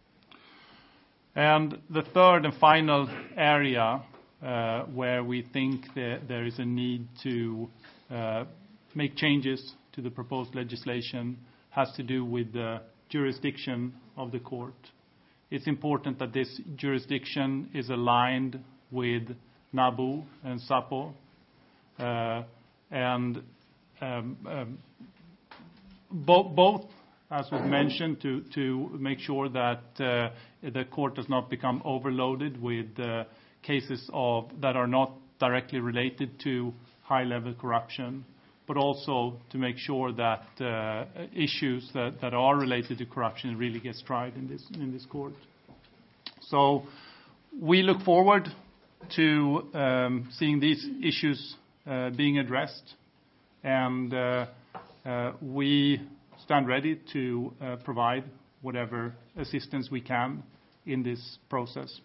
And the third and final area uh, where we think that there is a need to uh, make changes to the proposed legislation has to do with the jurisdiction of the court. It's important that this jurisdiction is aligned with NABU and SAPO, uh, and um, um, bo- both, as was mentioned, to, to make sure that uh, the court does not become overloaded with uh, cases of that are not directly related to high-level corruption, but also to make sure that uh, issues that, that are related to corruption really gets tried in this in this court. So we look forward to um, seeing these issues uh, being addressed, and uh, uh, we stand ready to uh, provide whatever assistance we can in this process.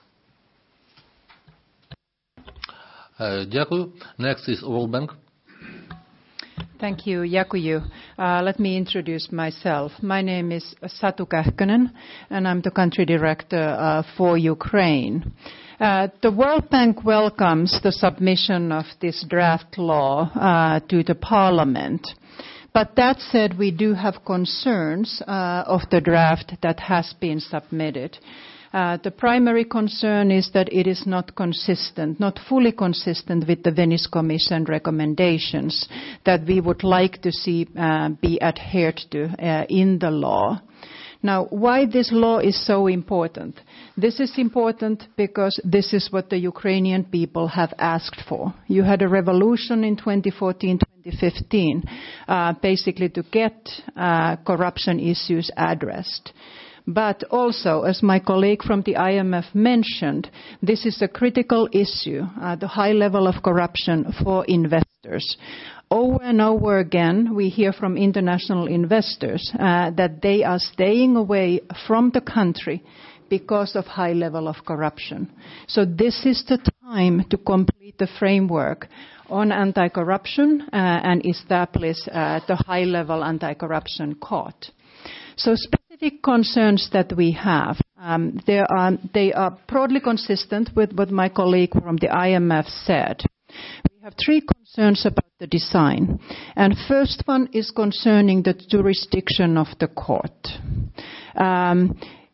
Е, Дякую. Next is World Bank. Thank you, Jakuju. Uh, let me introduce myself. My name is Satu Kähkönen, and I'm the country director uh, for Ukraine. Uh, the World Bank welcomes the submission of this draft law uh, to the Parliament. But that said, we do have concerns uh, of the draft that has been submitted. Uh, the primary concern is that it is not consistent, not fully consistent with the Venice Commission recommendations that we would like to see uh, be adhered to uh, in the law. Now, why this law is so important? This is important because this is what the Ukrainian people have asked for. You had a revolution in twenty fourteen, twenty fifteen, uh, basically to get uh, corruption issues addressed. But also, as my colleague from the I M F mentioned, this is a critical issue, uh, the high level of corruption for investors. Over and over again, we hear from international investors uh, that they are staying away from the country because of high level of corruption. So this is the time to complete the framework on anti-corruption uh, and establish uh, the high-level anti-corruption court. So specific concerns that we have, um, there are, they are broadly consistent with what my colleague from the I M F said. We have three concerns about the design. And first one is concerning the jurisdiction of the court. Um,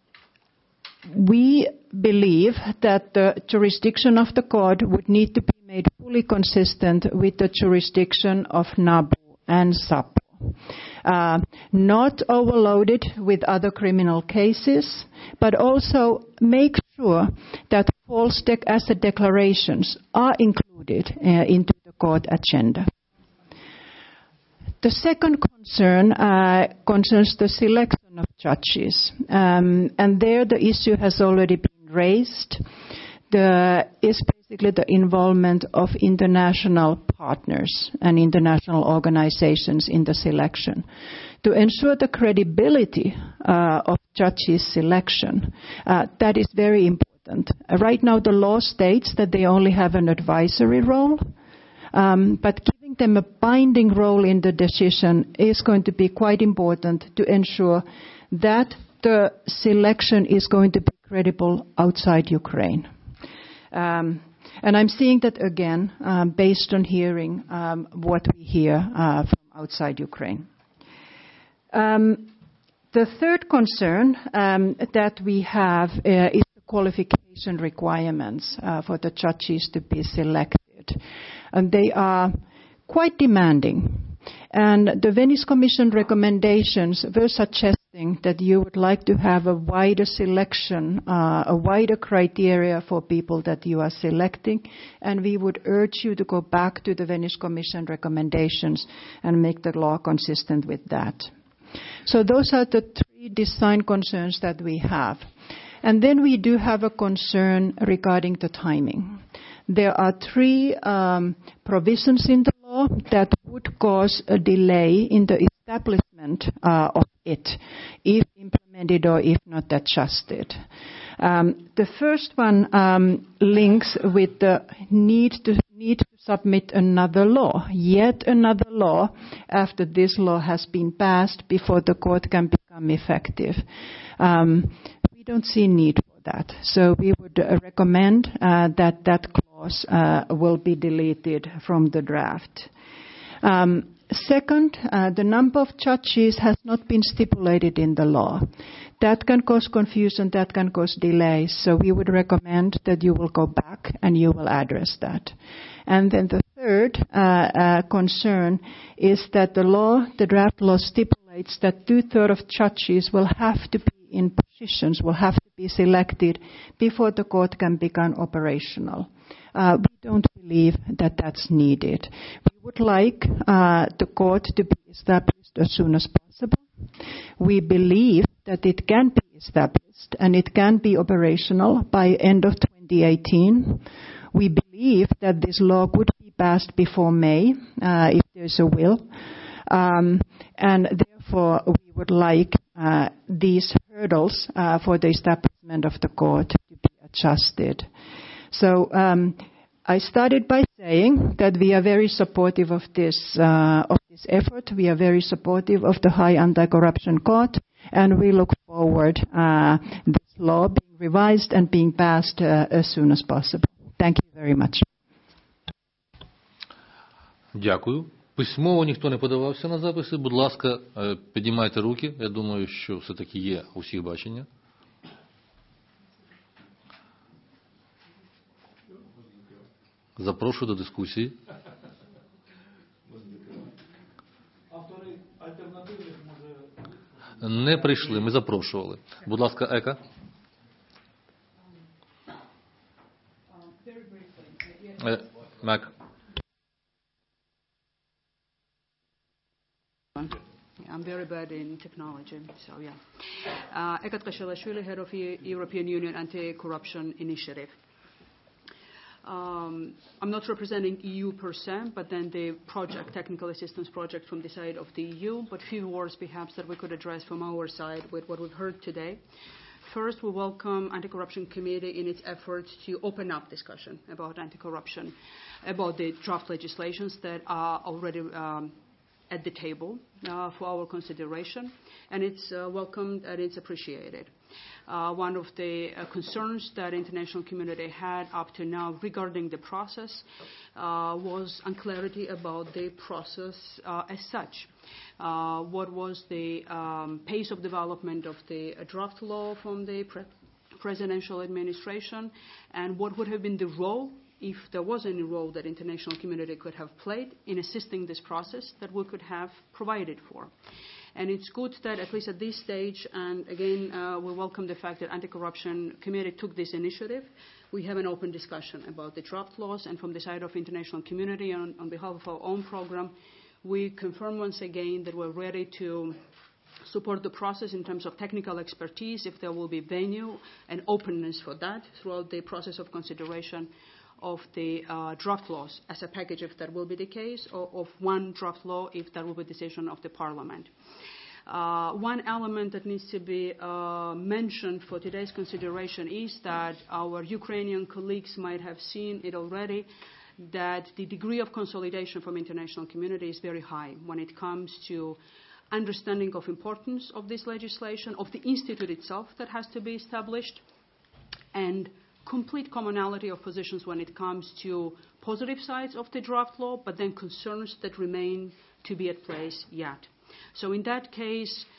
we believe that the jurisdiction of the court would need to be made fully consistent with the jurisdiction of NABU and SAPO. Uh, not overloaded with other criminal cases, but also make sure that false de- asset declarations are included uh, into the court agenda. The second concern uh, concerns the selection of judges, um, and there the issue has already been raised. The, is basically the involvement of international partners and international organizations in the selection. To ensure the credibility uh, of judges' selection, uh, that is very important. Uh, right now the law states that they only have an advisory role, um, but giving them a binding role in the decision is going to be quite important to ensure that the selection is going to be credible outside Ukraine. Um, and I'm seeing that again um, based on hearing um, what we hear uh, from outside Ukraine. Um, the third concern um, that we have uh, is the qualification requirements uh, for the judges to be selected. And they are quite demanding. And the Venice Commission recommendations were suggesting that you would like to have a wider selection, uh, a wider criteria for people that you are selecting, and we would urge you to go back to the Venice Commission recommendations and make the law consistent with that. So those are the three design concerns that we have. And then we do have a concern regarding the timing. There are three um, provisions in the law that would cause a delay in the establishment uh, of it, if implemented or if not adjusted. Um, the first one um, links with the need to need to submit another law, yet another law, after this law has been passed before the court can become effective. Um, we don't see need for that, so we would uh, recommend uh, that that clause uh, will be deleted from the draft. Um, Second, uh, the number of judges has not been stipulated in the law. That can cause confusion, that can cause delays, so we would recommend that you will go back and you will address that. And then the third uh, uh, concern is that the law, the draft law stipulates that two-thirds of judges will have to be in positions, will have to be selected before the court can become operational. Uh, we don't believe that that's needed. We would like uh, the court to be established as soon as possible. We believe that it can be established and it can be operational by end of twenty eighteen. We believe that this law could be passed before May, uh, if there's a will. Um, and therefore, we would like uh, these hurdles uh, for the establishment of the court to be adjusted. So um, I started by saying that we are very supportive of this uh, of this effort. We are very supportive of the High Anti-Corruption Court, and we look forward uh, this law being revised and being passed uh, as soon as possible. Thank you very much. Дякую. Письмово ніхто не подавався на записи. Будь ласка, піднімайте руки. Я думаю, що все-таки є у всіх бачення. Запрошую до дискусії. Автори альтернативних може... Не прийшли, ми запрошували. Будь ласка, Ека. Мак. I'm very bad in technology, so yeah. Uh, Ekat Kashalashvili, head of the European Union Anti-Corruption Initiative. Um, I'm not representing E U per se, but then the project, technical assistance project from the side of the E U, but few words perhaps that we could address from our side with what we've heard today. First, we welcome Anti-Corruption Committee in its efforts to open up discussion about anti-corruption, about the draft legislations that are already um, at the table uh, for our consideration, and it's uh, welcomed and it's appreciated. Uh, one of the uh, concerns that the international community had up to now regarding the process uh, was unclarity about the process uh, as such. Uh, what was the um, pace of development of the uh, draft law from the pre- presidential administration, and what would have been the role, if there was any role that international community could have played in assisting this process, that we could have provided for. And it's good that at least at this stage, and again, uh, we welcome the fact that Anti-Corruption Committee took this initiative. We have an open discussion about the draft laws, and from the side of international community, on, on behalf of our own program, we confirm once again that we're ready to support the process in terms of technical expertise, if there will be venue and openness for that throughout the process of consideration of the uh, draft laws as a package, if that will be the case, or of one draft law, if that will be a decision of the Parliament. Uh, one element that needs to be uh, mentioned for today's consideration is that our Ukrainian colleagues might have seen it already, that the degree of consolidation from international community is very high when it comes to understanding of importance of this legislation, of the institute itself that has to be established, and complete commonality of positions when it comes to positive sides of the draft law, but then concerns that remain to be at place yet. So in that case,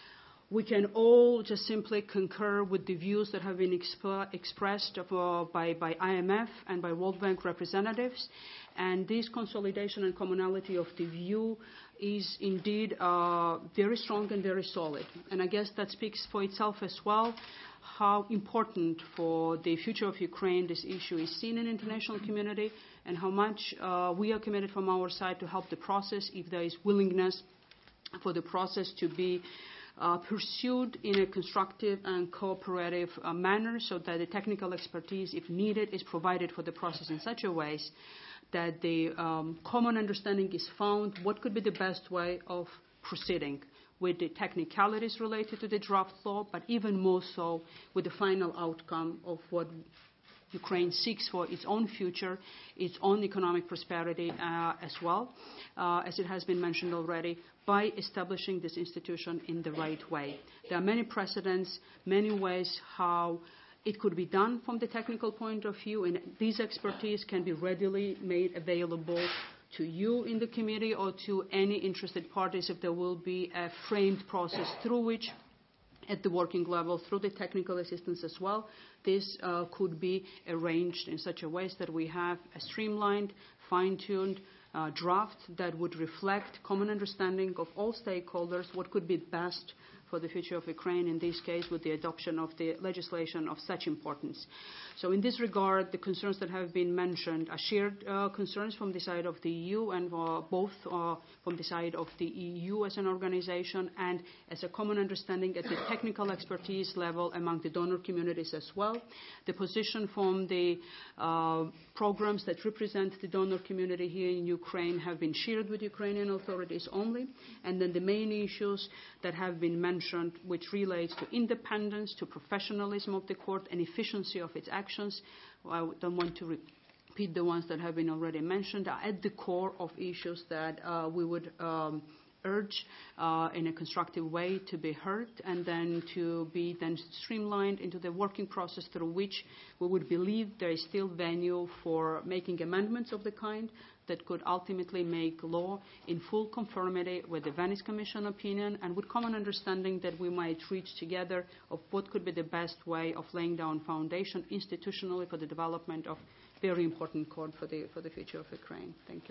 we can all just simply concur with the views that have been exp- expressed of, uh, by, by I M F and by World Bank representatives. And this consolidation and commonality of the view is indeed uh, very strong and very solid. And I guess that speaks for itself as well, how important for the future of Ukraine this issue is seen in the international community, and how much uh, we are committed from our side to help the process if there is willingness for the process to be uh, pursued in a constructive and cooperative uh, manner, so that the technical expertise, if needed, is provided for the process in such a way that the um, common understanding is found what could be the best way of proceeding with the technicalities related to the draft law, but even more so with the final outcome of what Ukraine seeks for its own future, its own economic prosperity uh, as well, uh, as it has been mentioned already, by establishing this institution in the right way. There are many precedents, many ways how it could be done from the technical point of view, and these expertise can be readily made available to you in the committee or to any interested parties if there will be a framed process through which, at the working level, through the technical assistance as well, this uh, could be arranged in such a way that we have a streamlined, fine-tuned uh, draft that would reflect common understanding of all stakeholders, what could be best for the future of Ukraine, in this case with the adoption of the legislation of such importance. So in this regard, the concerns that have been mentioned are shared uh, concerns from the side of the E U, and uh, both uh, from the side of the E U as an organization and as a common understanding at the technical expertise level among the donor communities as well. The position from the uh, programs that represent the donor community here in Ukraine have been shared with Ukrainian authorities only, and then the main issues that have been mentioned, which relates to independence, to professionalism of the court, and efficiency of its actions. I don't want to repeat the ones that have been already mentioned, are at the core of issues that uh, we would um, urge uh, in a constructive way to be heard, and then to be then streamlined into the working process through which we would believe there is still venue for making amendments of the kind that could ultimately make law in full conformity with the Venice Commission opinion, and with common understanding that we might reach together of what could be the best way of laying down foundation institutionally for the development of very important court for the, for the future of Ukraine. Thank you.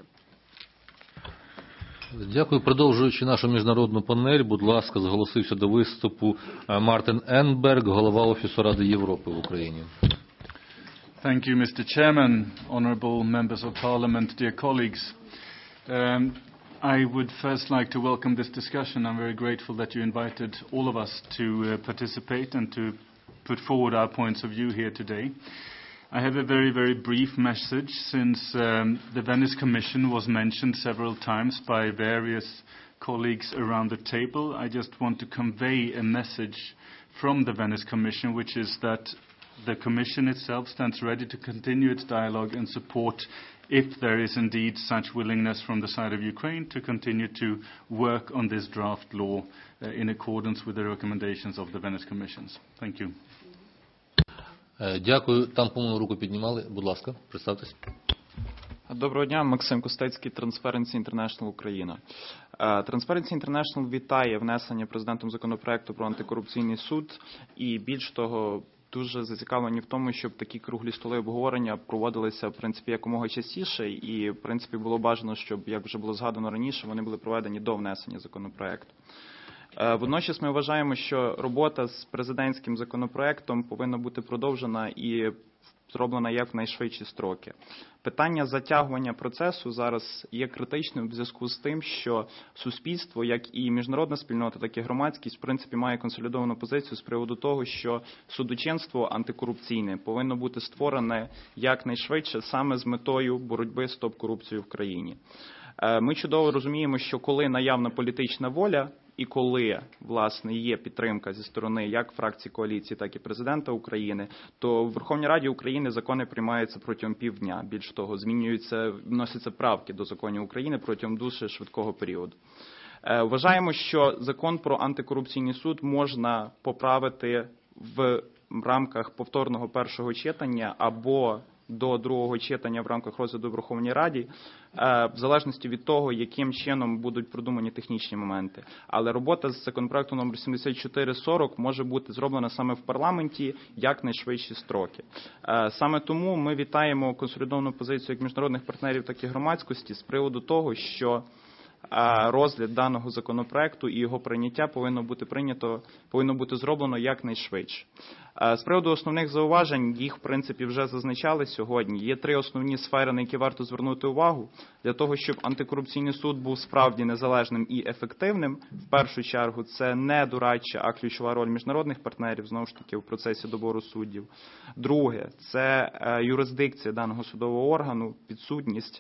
Дякую. Продовжуючи нашу міжнародну панель, будь ласка, зголосився до виступу Мартин Енберг, голова Офісу Ради Європи в Україні. Thank you, Mister Chairman, honourable members of Parliament, dear colleagues. Um, I would first like to welcome this discussion. I'm very grateful that you invited all of us to uh, participate and to put forward our points of view here today. I have a very, very brief message, since um, the Venice Commission was mentioned several times by various colleagues around the table. I just want to convey a message from the Venice Commission, which is that the Commission itself stands ready to continue its dialogue and support if there is indeed such willingness from the side of Ukraine to continue to work on this draft law uh, in accordance with the recommendations of the Venice Commissions. Thank you. Дякую. Там, по-моєму, руку піднімали. Будь ласка, представтесь. Доброго дня, Максим Костецький, Transparency International Україна. Transparency International вітає внесення президентом законопроекту про антикорупційний суд, і більш того, дуже зацікавлені в тому, щоб такі круглі столи обговорення проводилися, в принципі, якомога частіше, і, в принципі, було бажано, щоб, як вже було згадано раніше, вони були проведені до внесення законопроекту. Водночас ми вважаємо, що робота з президентським законопроектом повинна бути продовжена і зроблена як в найшвидші строки. Питання затягування процесу зараз є критичним в зв'язку з тим, що суспільство, як і міжнародна спільнота, так і громадськість, в принципі, має консолідовану позицію з приводу того, що судочинство антикорупційне повинно бути створене якнайшвидше саме з метою боротьби з топ-корупцією в країні. Ми чудово розуміємо, що коли наявна політична воля, і коли, власне, є підтримка зі сторони як фракції коаліції, так і президента України, то в Верховній Раді України закони приймаються протягом півдня. Більш того, змінюються, вносяться правки до законів України протягом дуже швидкого періоду. Вважаємо, що закон про антикорупційний суд можна поправити в рамках повторного першого читання або до другого читання в рамках розгляду в Верховній Раді, в залежності від того, яким чином будуть продумані технічні моменти. Але робота з законопроекту номер сімдесят чотири сорок може бути зроблена саме в парламенті якнайшвидші строки. Саме тому ми вітаємо консолідовану позицію як міжнародних партнерів, так і громадськості з приводу того, що розгляд даного законопроекту і його прийняття повинно бути прийнято, повинно бути зроблено якнайшвидше. З приводу основних зауважень, їх в принципі вже зазначали сьогодні. Є три основні сфери, на які варто звернути увагу. Для того, щоб антикорупційний суд був справді незалежним і ефективним, в першу чергу це не дорадча, а ключова роль міжнародних партнерів, знову ж таки, в процесі добору суддів. Друге, це юрисдикція даного судового органу, підсудність.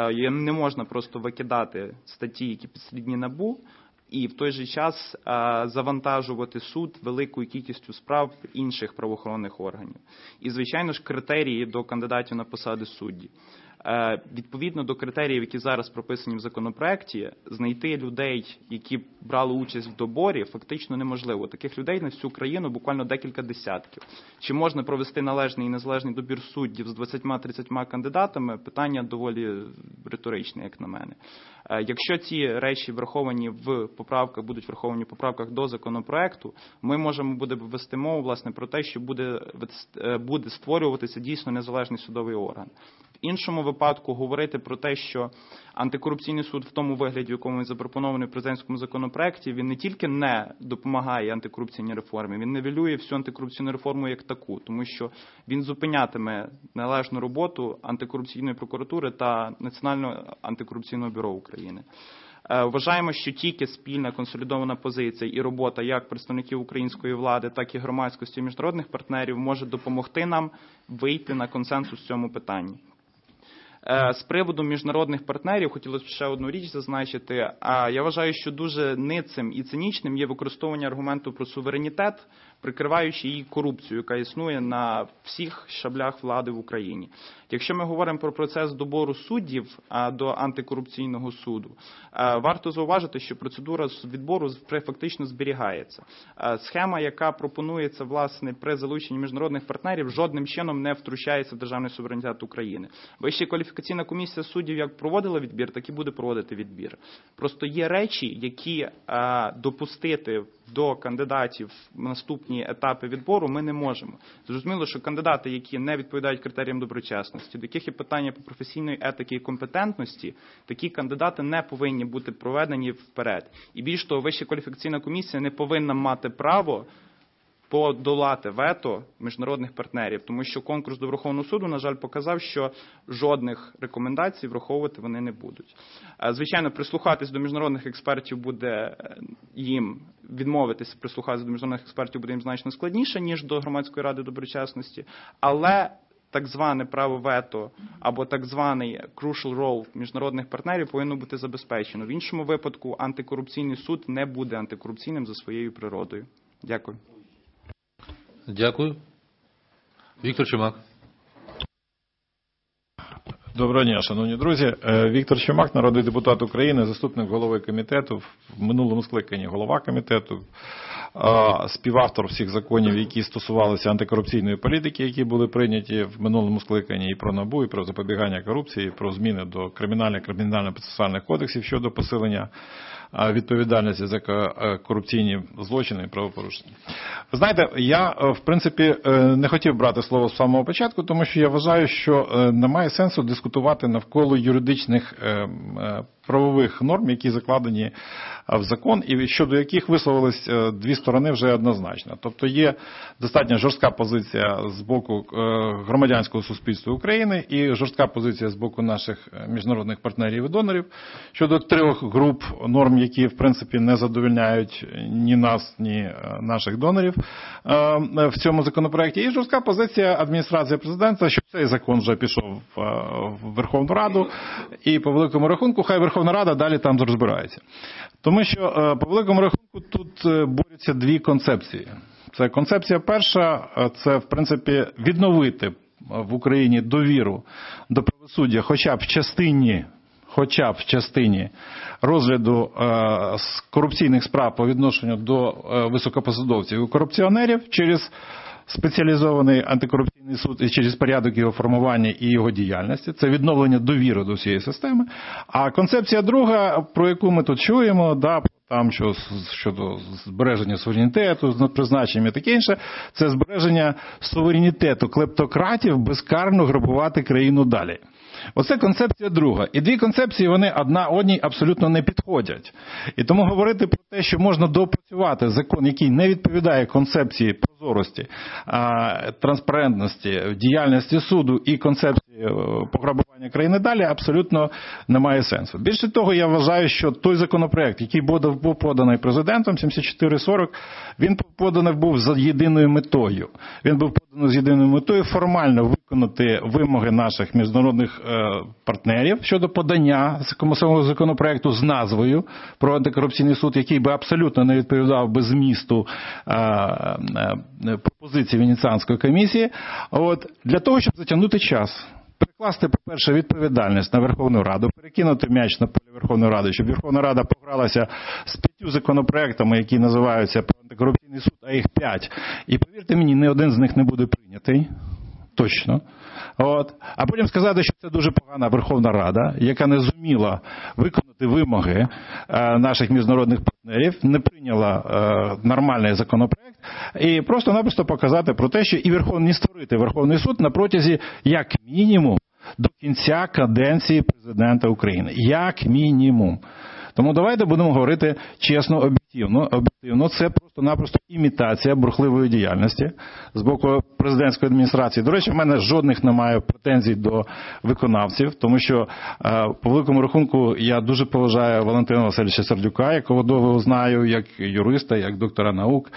Не можна просто викидати статті, які підслідні НАБУ, і в той же час завантажувати суд великою кількістю справ інших правоохоронних органів. І, звичайно ж, критерії до кандидатів на посади судді. Відповідно до критеріїв, які зараз прописані в законопроекті, знайти людей, які брали участь в доборі, фактично неможливо. Таких людей на всю країну буквально декілька десятків. Чи можна провести належний і незалежний добір суддів з двадцятьма-тридцятьма кандидатами? Питання доволі риторичне, як на мене. Якщо ці речі враховані в поправках, будуть враховані в поправках до законопроекту, ми можемо буде вести мову, власне, про те, що буде, буде створюватися дійсно незалежний судовий орган. В іншому випадку говорити про те, що антикорупційний суд в тому вигляді, в якому він запропонований в президентському законопроекті, він не тільки не допомагає антикорупційній реформі, він нівелює всю антикорупційну реформу як таку, тому що він зупинятиме належну роботу антикорупційної прокуратури та Національного антикорупційного бюро України. Вважаємо, що тільки спільна консолідована позиція і робота як представників української влади, так і громадськості і міжнародних партнерів може допомогти нам вийти на консенсус в цьому питанні. З приводу міжнародних партнерів хотілося б ще одну річ зазначити. Я вважаю, що дуже ницим і цинічним є використовування аргументу про суверенітет, прикриваючи її корупцію, яка існує на всіх щаблях влади в Україні. Якщо ми говоримо про процес добору суддів до антикорупційного суду, варто зауважити, що процедура відбору фактично зберігається. Схема, яка пропонується, власне, при залученні міжнародних партнерів, жодним чином не втручається в державний суверенітет України. Вища кваліфікаційна комісія суддів як проводила відбір, так і буде проводити відбір. Просто є речі, які допустити до кандидатів в наступні етапи відбору ми не можемо. Зрозуміло, що кандидати, які не відповідають критеріям доброчесності, до яких є питання по професійної етики і компетентності, такі кандидати не повинні бути проведені вперед. І більш того, Вища кваліфікаційна комісія не повинна мати право подолати вето міжнародних партнерів, тому що конкурс до Верховного суду, на жаль, показав, що жодних рекомендацій враховувати вони не будуть. Звичайно, прислухатись до міжнародних експертів буде їм, відмовитися прислухатися до міжнародних експертів буде їм значно складніше, ніж до Громадської ради доброчесності, але так зване право вето або так званий crucial role міжнародних партнерів повинно бути забезпечено. В іншому випадку антикорупційний суд не буде антикорупційним за своєю природою. Дякую. Дякую. Віктор Чумак. Доброго дня, шановні друзі. Віктор Чумак, народний депутат України, заступник голови комітету, в минулому скликанні голова комітету, співавтор всіх законів, які стосувалися антикорупційної політики, які були прийняті в минулому скликанні, і про НАБУ, і про запобігання корупції, і про зміни до кримінальних, кримінально-процесуальних кодексів щодо посилення відповідальності за корупційні злочини і правопорушення. Ви знаєте, я, в принципі, не хотів брати слово з самого початку, тому що я вважаю, що немає сенсу дискутувати навколо юридичних правових норм, які закладені в закон, і щодо яких висловились дві сторони вже однозначно. Тобто є достатньо жорстка позиція з боку громадянського суспільства України і жорстка позиція з боку наших міжнародних партнерів і донорів щодо трьох груп норм, які, в принципі, не задовольняють ні нас, ні наших донорів в цьому законопроекті. І жорстка позиція адміністрації президента, що цей закон вже пішов в Верховну Раду, і по великому рахунку хай Верховна Рада далі там розбирається. Тому що по великому рахунку тут борються дві концепції. Це концепція перша, це, в принципі, відновити в Україні довіру до правосуддя хоча б в частині хоча б в частині розгляду е, корупційних справ по відношенню до е, високопосадовців і корупціонерів через спеціалізований антикорупційний суд і через порядок його формування і його діяльності. Це відновлення довіри до всієї системи. А концепція друга, про яку ми тут чуємо, да, там що, щодо збереження суверенітету, з призначенням і таке інше, це збереження суверенітету клептократів безкарно грабувати країну далі. Оце концепція друга. І дві концепції, вони одна одній абсолютно не підходять. І тому говорити про те, що можна доопрацювати закон, який не відповідає концепції прозорості, транспарентності, діяльності суду і концепції пограбування країни далі, абсолютно немає сенсу. Більше того, я вважаю, що той законопроект, який був поданий президентом, сімдесят чотири сорок, він поданий був за єдиною метою. Він був поданий з єдиною метою формально виконати вимоги наших міжнародних партнерів щодо подання самого законопроекту з назвою про антикорупційний суд, який би абсолютно не відповідав би змісту пропозиції Венеціанської комісії, от, для того, щоб затягнути час. Перекласти, по-перше, відповідальність на Верховну Раду, перекинути м'яч на поле Верховної Ради, щоб Верховна Рада погралася з п'ятью законопроектами, які називаються про антикорупційний суд, а їх п'ять. І повірте мені, ні один з них не буде прийнятий. Точно. От. А потім сказати, що це дуже погана Верховна Рада, яка не зуміла виконати вимоги е, наших міжнародних партнерів, не прийняла е, нормальний законопроект, і просто-напросто показати про те, що і Верховний, створити Верховний суд на протязі, як мінімум, до кінця каденції президента України. Як мінімум. Тому давайте будемо говорити чесно, об'єктивно. Об'єктивно це просто-напросто імітація бурхливої діяльності з боку президентської адміністрації. До речі, в мене жодних немає претензій до виконавців, тому що, по великому рахунку, я дуже поважаю Валентина Васильовича Сердюка, якого довго знаю, як юриста, як доктора наук,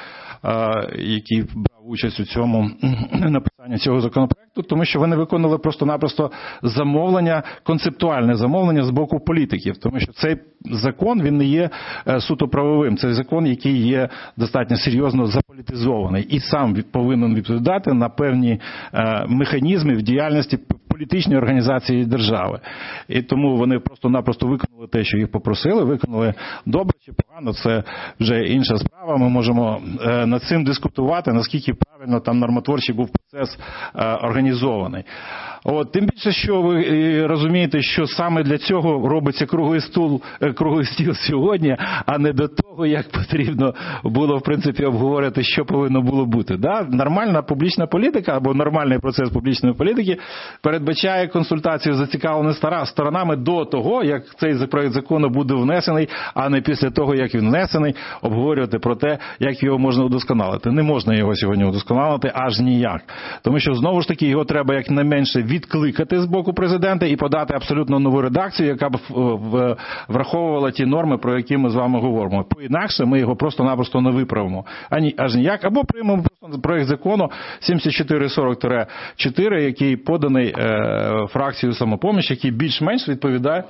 який брав участь у цьому написанні цього законопроекту, тому що вони виконали просто-напросто замовлення, концептуальне замовлення з боку політиків, тому що цей закон, він не є суто правовим, це закон, який є достатньо серйозно заполітизований і сам повинен відповідати на певні механізми в діяльності політичної організації держави. І тому вони просто-напросто виконали те, що їх попросили, виконали добре чи погано, це вже інша справа. Ми можемо над цим дискутувати, наскільки правильно там нормотворчий був процес організований. От, тим більше, що ви розумієте, що саме для цього робиться круглий стіл, круглий стіл сьогодні, а не до того, як потрібно було, в принципі, обговорити, що повинно було бути. Да? Нормальна публічна політика або нормальний процес публічної політики передбачає консультацію з зацікавленими сторонами до того, як цей проект закону буде внесений, а не після того, як він внесений, обговорювати про те, як його можна удосконалити. Не можна його сьогодні удосконалити аж ніяк. Тому що, знову ж таки, його треба якнайменше відкликати з боку президента і подати абсолютно нову редакцію, яка б враховувала ті норми, про які ми з вами говоримо. По-інакше ми його просто-напросто не виправимо. Ані, аж ніяк. Або приймемо просто проект закону сімдесят чотири сорок чотири, який поданий е, фракцією «Самопоміч», який більш-менш відповідає...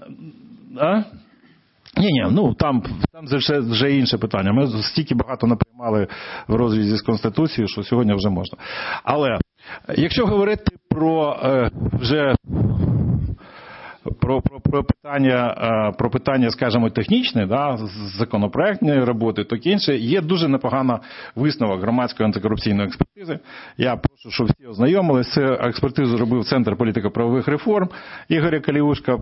А? Ні-ні, ну там, там це вже, вже інше питання. Ми стільки багато наприймали в розрізі з Конституцією, що сьогодні вже можна. Але якщо говорити про е, вже про, про, про питання, е, про питання, скажімо, технічне, да, законопроектної роботи, то інше, є дуже непогана висновок громадської антикорупційної експертизи. Я прошу, щоб всі ознайомилися. Це експертизу робив Центр політико-правових реформ Ігоря Каліушка,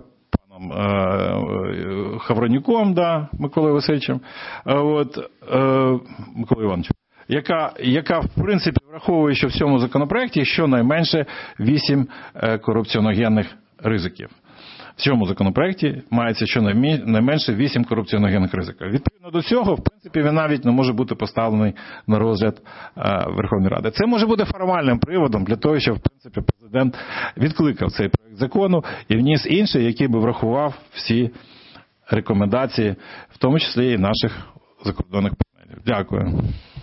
Хавронюком, да, Миколою Васильовичем, от, е, Миколою Івановичем, яка, яка, в принципі, враховує, що в цьому законопроекті щонайменше вісім корупціоногенних ризиків. В цьому законопроекті мається щонайменше вісім корупціоногенних ризиків. Відповідно до цього, в принципі, він навіть не може бути поставлений на розгляд е, Верховної Ради. Це може бути формальним приводом для того, щоб, в принципі, президент відкликав цей проект закону і вніс інший, який би врахував всі рекомендації, в тому числі і наших закордонних партнерів. Дякую.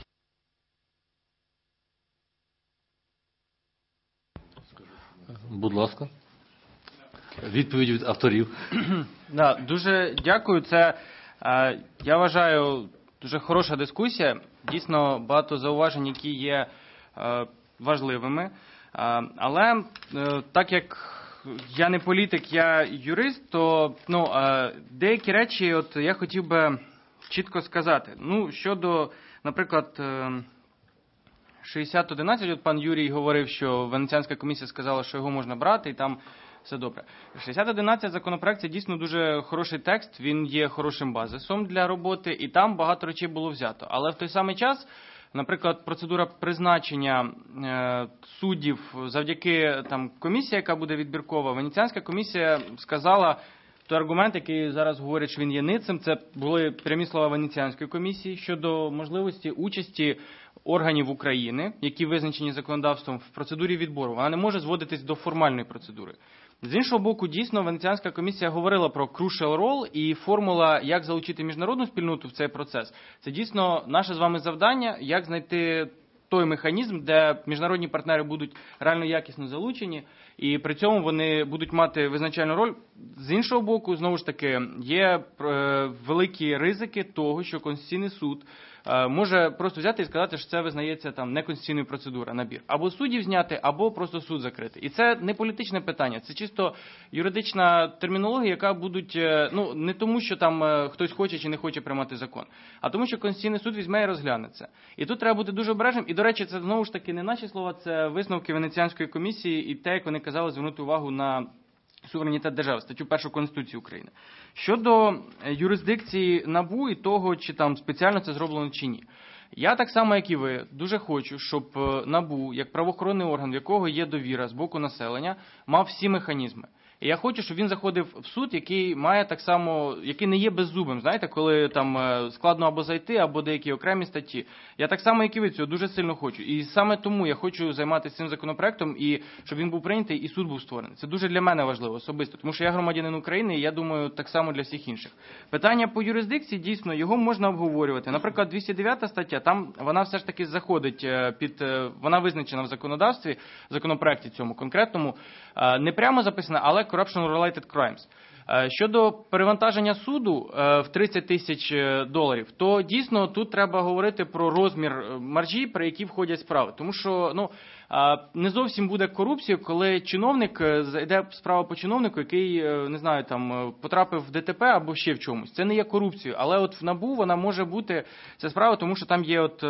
Будь ласка. Відповідь від авторів. Да, дуже дякую. Це, е, я вважаю, дуже хороша дискусія. Дійсно, багато зауважень, які є е, важливими. Е, але е, так як я не політик, я юрист, то ну, е, деякі речі от, я хотів би чітко сказати. Ну, щодо, наприклад, е, шістдесят одинадцять, от пан Юрій говорив, що Венеціанська комісія сказала, що його можна брати, і там все добре. шістдесят одинадцять законопроект – це дійсно дуже хороший текст, він є хорошим базисом для роботи, і там багато речей було взято. Але в той самий час, наприклад, процедура призначення е, суддів завдяки там комісії, яка буде відбіркова, Венеціанська комісія сказала, той аргумент, який зараз говорять, що він є ницим, це були прямі слова Венеціанської комісії щодо можливості участі органів України, які визначені законодавством в процедурі відбору. Вона не може зводитись до формальної процедури. З іншого боку, дійсно, Венеціанська комісія говорила про crucial role, і формула, як залучити міжнародну спільноту в цей процес, це дійсно наше з вами завдання, як знайти той механізм, де міжнародні партнери будуть реально якісно залучені, і при цьому вони будуть мати визначальну роль. З іншого боку, знову ж таки, є великі ризики того, що Конституційний суд може просто взяти і сказати, що це визнається там неконституційною процедурою, набір. Або суддів зняти, або просто суд закрити. І це не політичне питання, це чисто юридична термінологія, яка будуть, ну, не тому, що там хтось хоче чи не хоче приймати закон, а тому, що Конституційний суд візьме і розгляне це. І тут треба бути дуже обережним. І, до речі, це знову ж таки не наші слова, це висновки Венеціанської комісії і те, як вони казали, звернути увагу на суверенітет держави, статтю першу Конституції України. Щодо юрисдикції НАБУ і того, чи там спеціально це зроблено чи ні. Я так само, як і ви, дуже хочу, щоб НАБУ, як правоохоронний орган, в якого є довіра з боку населення, мав всі механізми. І я хочу, щоб він заходив в суд, який має так само, який не є беззубим, знаєте, коли там складно або зайти, або деякі окремі статті. Я так само, як і ви, цього дуже сильно хочу. І саме тому я хочу займатися цим законопроектом, і щоб він був прийнятий, і суд був створений. Це дуже для мене важливо особисто, тому що я громадянин України, і я думаю, так само для всіх інших. Питання по юрисдикції, дійсно, його можна обговорювати. Наприклад, двісті дев'ята стаття, там вона все ж таки заходить під, вона визначена в законодавстві, в законопроекті цьому конкретному, не прямо записана, але corruption-related crimes. Щодо перевантаження суду в тридцять тисяч доларів, то дійсно тут треба говорити про розмір маржі, при які входять справи. Тому що ну, не зовсім буде корупція, коли чиновник, йде справа по чиновнику, який, не знаю, там, потрапив в ДТП або ще в чомусь. Це не є корупцією, але от в НАБУ вона може бути, ця справа, тому що там є от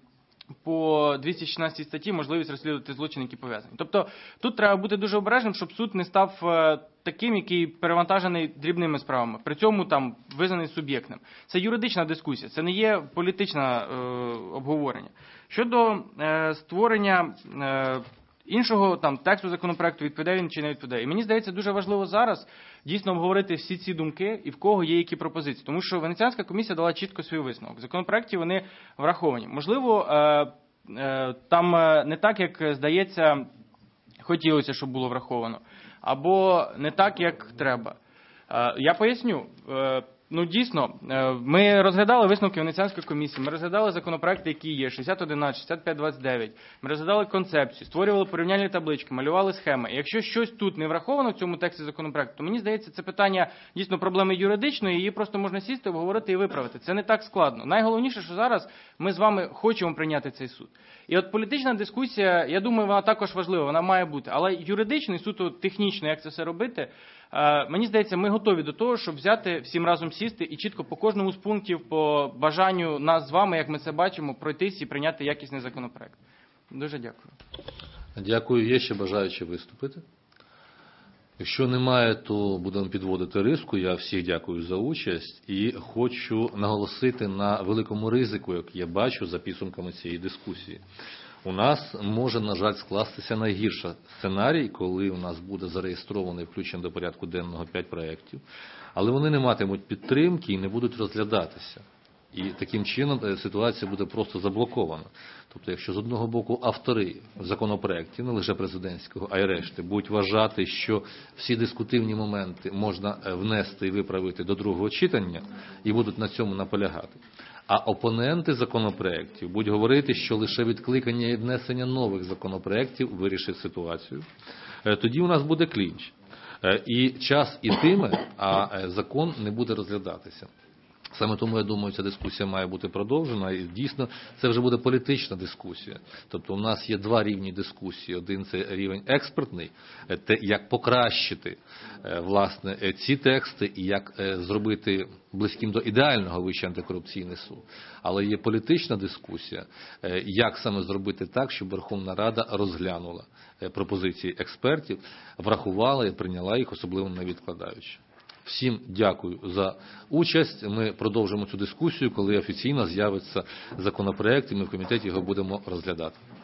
по двісті шістнадцятій статті можливість розслідувати злочини, які пов'язані. Тобто тут треба бути дуже обережним, щоб суд не став таким, який перевантажений дрібними справами, при цьому там визнаний суб'єктним. Це юридична дискусія, це не є політичне е, обговорення. Щодо е, створення е, іншого там тексту законопроекту, відповідає він чи не відповідає. І мені здається, дуже важливо зараз дійсно обговорити всі ці думки і в кого є які пропозиції. Тому що Венеціанська комісія дала чітко свій висновок. В законопроекті вони враховані. Можливо, там не так, як здається, хотілося, щоб було враховано. Або не так, як треба. Я поясню. Ну, дійсно, ми розглядали висновки Венеціанської комісії, ми розглядали законопроекти, які є, шістдесят одинадцять, шістдесят п'ять двадцять дев'ять, ми розглядали концепцію, створювали порівняльні таблички, малювали схеми. І якщо щось тут не враховано в цьому тексті законопроекту, то мені здається, це питання дійсно проблеми юридичної, її просто можна сісти, обговорити і виправити. Це не так складно. Найголовніше, що зараз ми з вами хочемо прийняти цей суд. І от політична дискусія, я думаю, вона також важлива, вона має бути. Але юридичний, суто технічний, як це все робити, мені здається, ми готові до того, щоб взяти всім разом сісти і чітко по кожному з пунктів, по бажанню нас з вами, як ми це бачимо, пройтись і прийняти якісний законопроект. Дуже дякую. Дякую. Є ще бажаючі виступити? Якщо немає, то будемо підводити риску. Я всіх дякую за участь і хочу наголосити на великому ризику, який я бачу за підсумками цієї дискусії. У нас може, на жаль, скластися найгірший сценарій, коли у нас буде зареєстровано і включено до порядку денного п'ять проєктів, але вони не матимуть підтримки і не будуть розглядатися. І таким чином ситуація буде просто заблокована. Тобто, якщо з одного боку автори законопроєктів, не лише президентського, а й решти, будуть вважати, що всі дискутивні моменти можна внести і виправити до другого читання, і будуть на цьому наполягати. А опоненти законопроєктів будуть говорити, що лише відкликання і внесення нових законопроєктів вирішить ситуацію. Тоді у нас буде клінч. І час ітиме, а закон не буде розглядатися. Саме тому, я думаю, ця дискусія має бути продовжена, і дійсно це вже буде політична дискусія. Тобто у нас є два рівні дискусії. Один – це рівень експертний, те, як покращити, власне, ці тексти і як зробити близьким до ідеального Вищий антикорупційний суд. Але є політична дискусія, як саме зробити так, щоб Верховна Рада розглянула пропозиції експертів, врахувала і прийняла їх, особливо не відкладаючи. Всім дякую за участь. Ми продовжимо цю дискусію, коли офіційно з'явиться законопроект, і ми в комітеті його будемо розглядати.